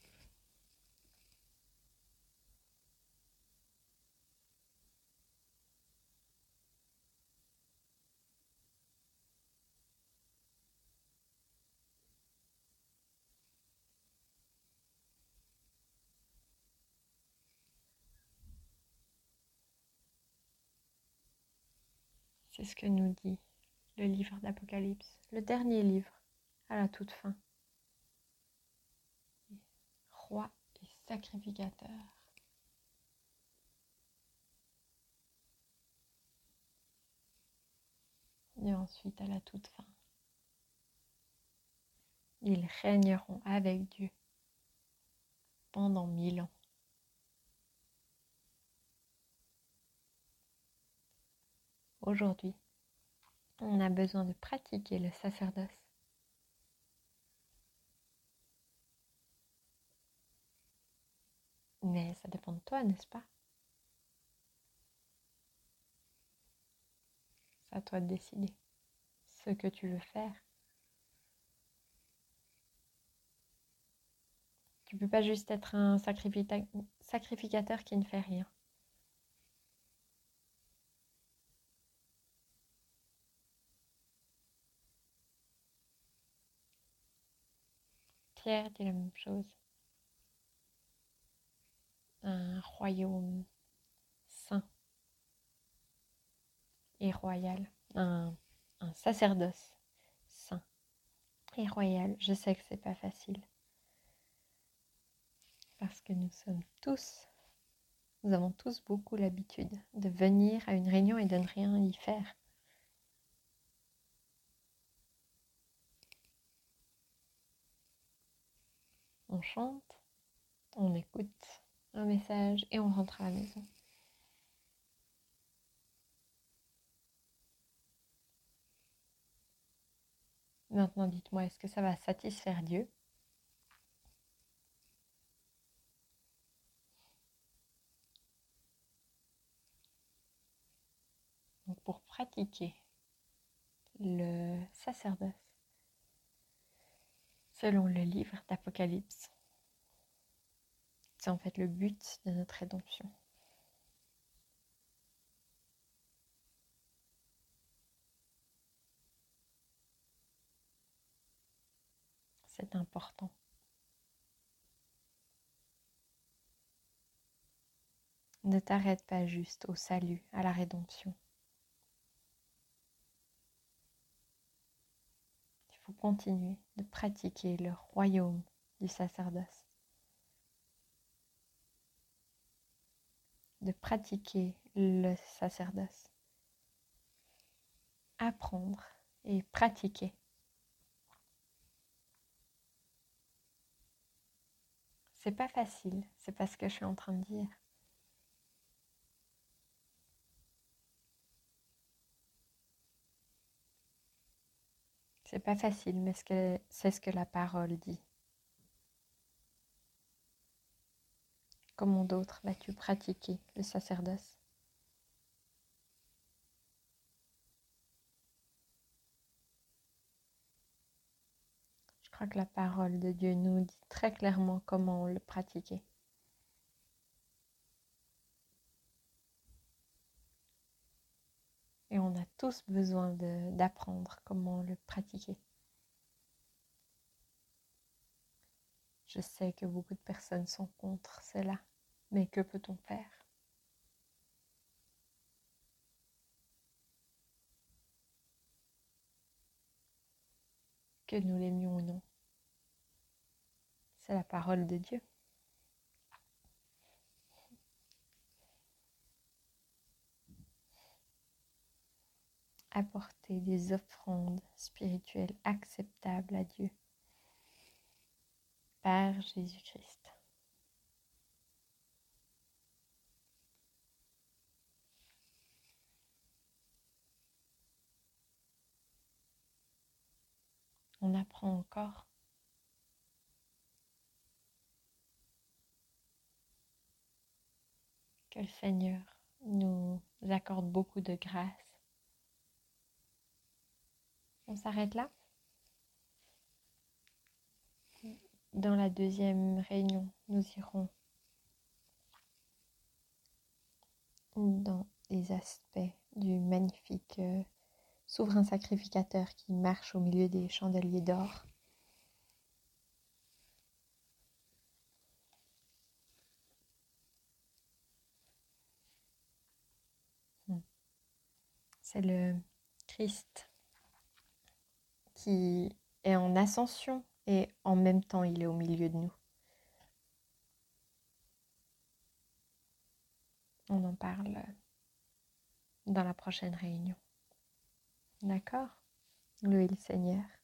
C'est ce que nous dit le livre d'Apocalypse, le dernier livre, à la toute fin. Roi et sacrificateur. Et ensuite, à la toute fin, ils régneront avec Dieu pendant mille ans. Aujourd'hui, on a besoin de pratiquer le sacerdoce. Mais ça dépend de toi, n'est-ce pas? C'est à toi de décider ce que tu veux faire. Tu peux pas juste être un sacrifica- sacrificateur qui ne fait rien. Pierre dit la même chose. Un royaume saint et royal. Un, un sacerdoce saint et royal. Je sais que c'est pas facile. Parce que nous sommes tous, nous avons tous beaucoup l'habitude de venir à une réunion et de ne rien y faire. On chante, on écoute un message et on rentre à la maison. Maintenant, dites-moi, est-ce que ça va satisfaire Dieu? Donc, pour pratiquer le sacerdoce, selon le livre d'Apocalypse, c'est en fait le but de notre rédemption. C'est important. Ne t'arrête pas juste au salut, à la rédemption. Il faut continuer de pratiquer le royaume du sacerdoce. De pratiquer le sacerdoce. Apprendre et pratiquer. C'est pas facile, c'est pas ce que je suis en train de dire. C'est pas facile, mais c'est ce que la parole dit. Comment d'autres vas-tu pratiquer le sacerdoce? Je crois que la parole de Dieu nous dit très clairement comment le pratiquer. Et on a tous besoin d'apprendre comment le pratiquer. Je sais que beaucoup de personnes sont contre cela, mais que peut-on faire? Que nous l'aimions ou non, c'est la parole de Dieu. Apporter des offrandes spirituelles acceptables à Dieu par Jésus-Christ. On apprend encore. Que le Seigneur nous accorde beaucoup de grâce. On s'arrête là. Dans la deuxième réunion, nous irons dans les aspects du magnifique euh, souverain sacrificateur qui marche au milieu des chandeliers d'or. C'est le Christ qui est en ascension et en même temps il est au milieu de nous. On en parle dans la prochaine réunion. D'accord? Louez le Seigneur.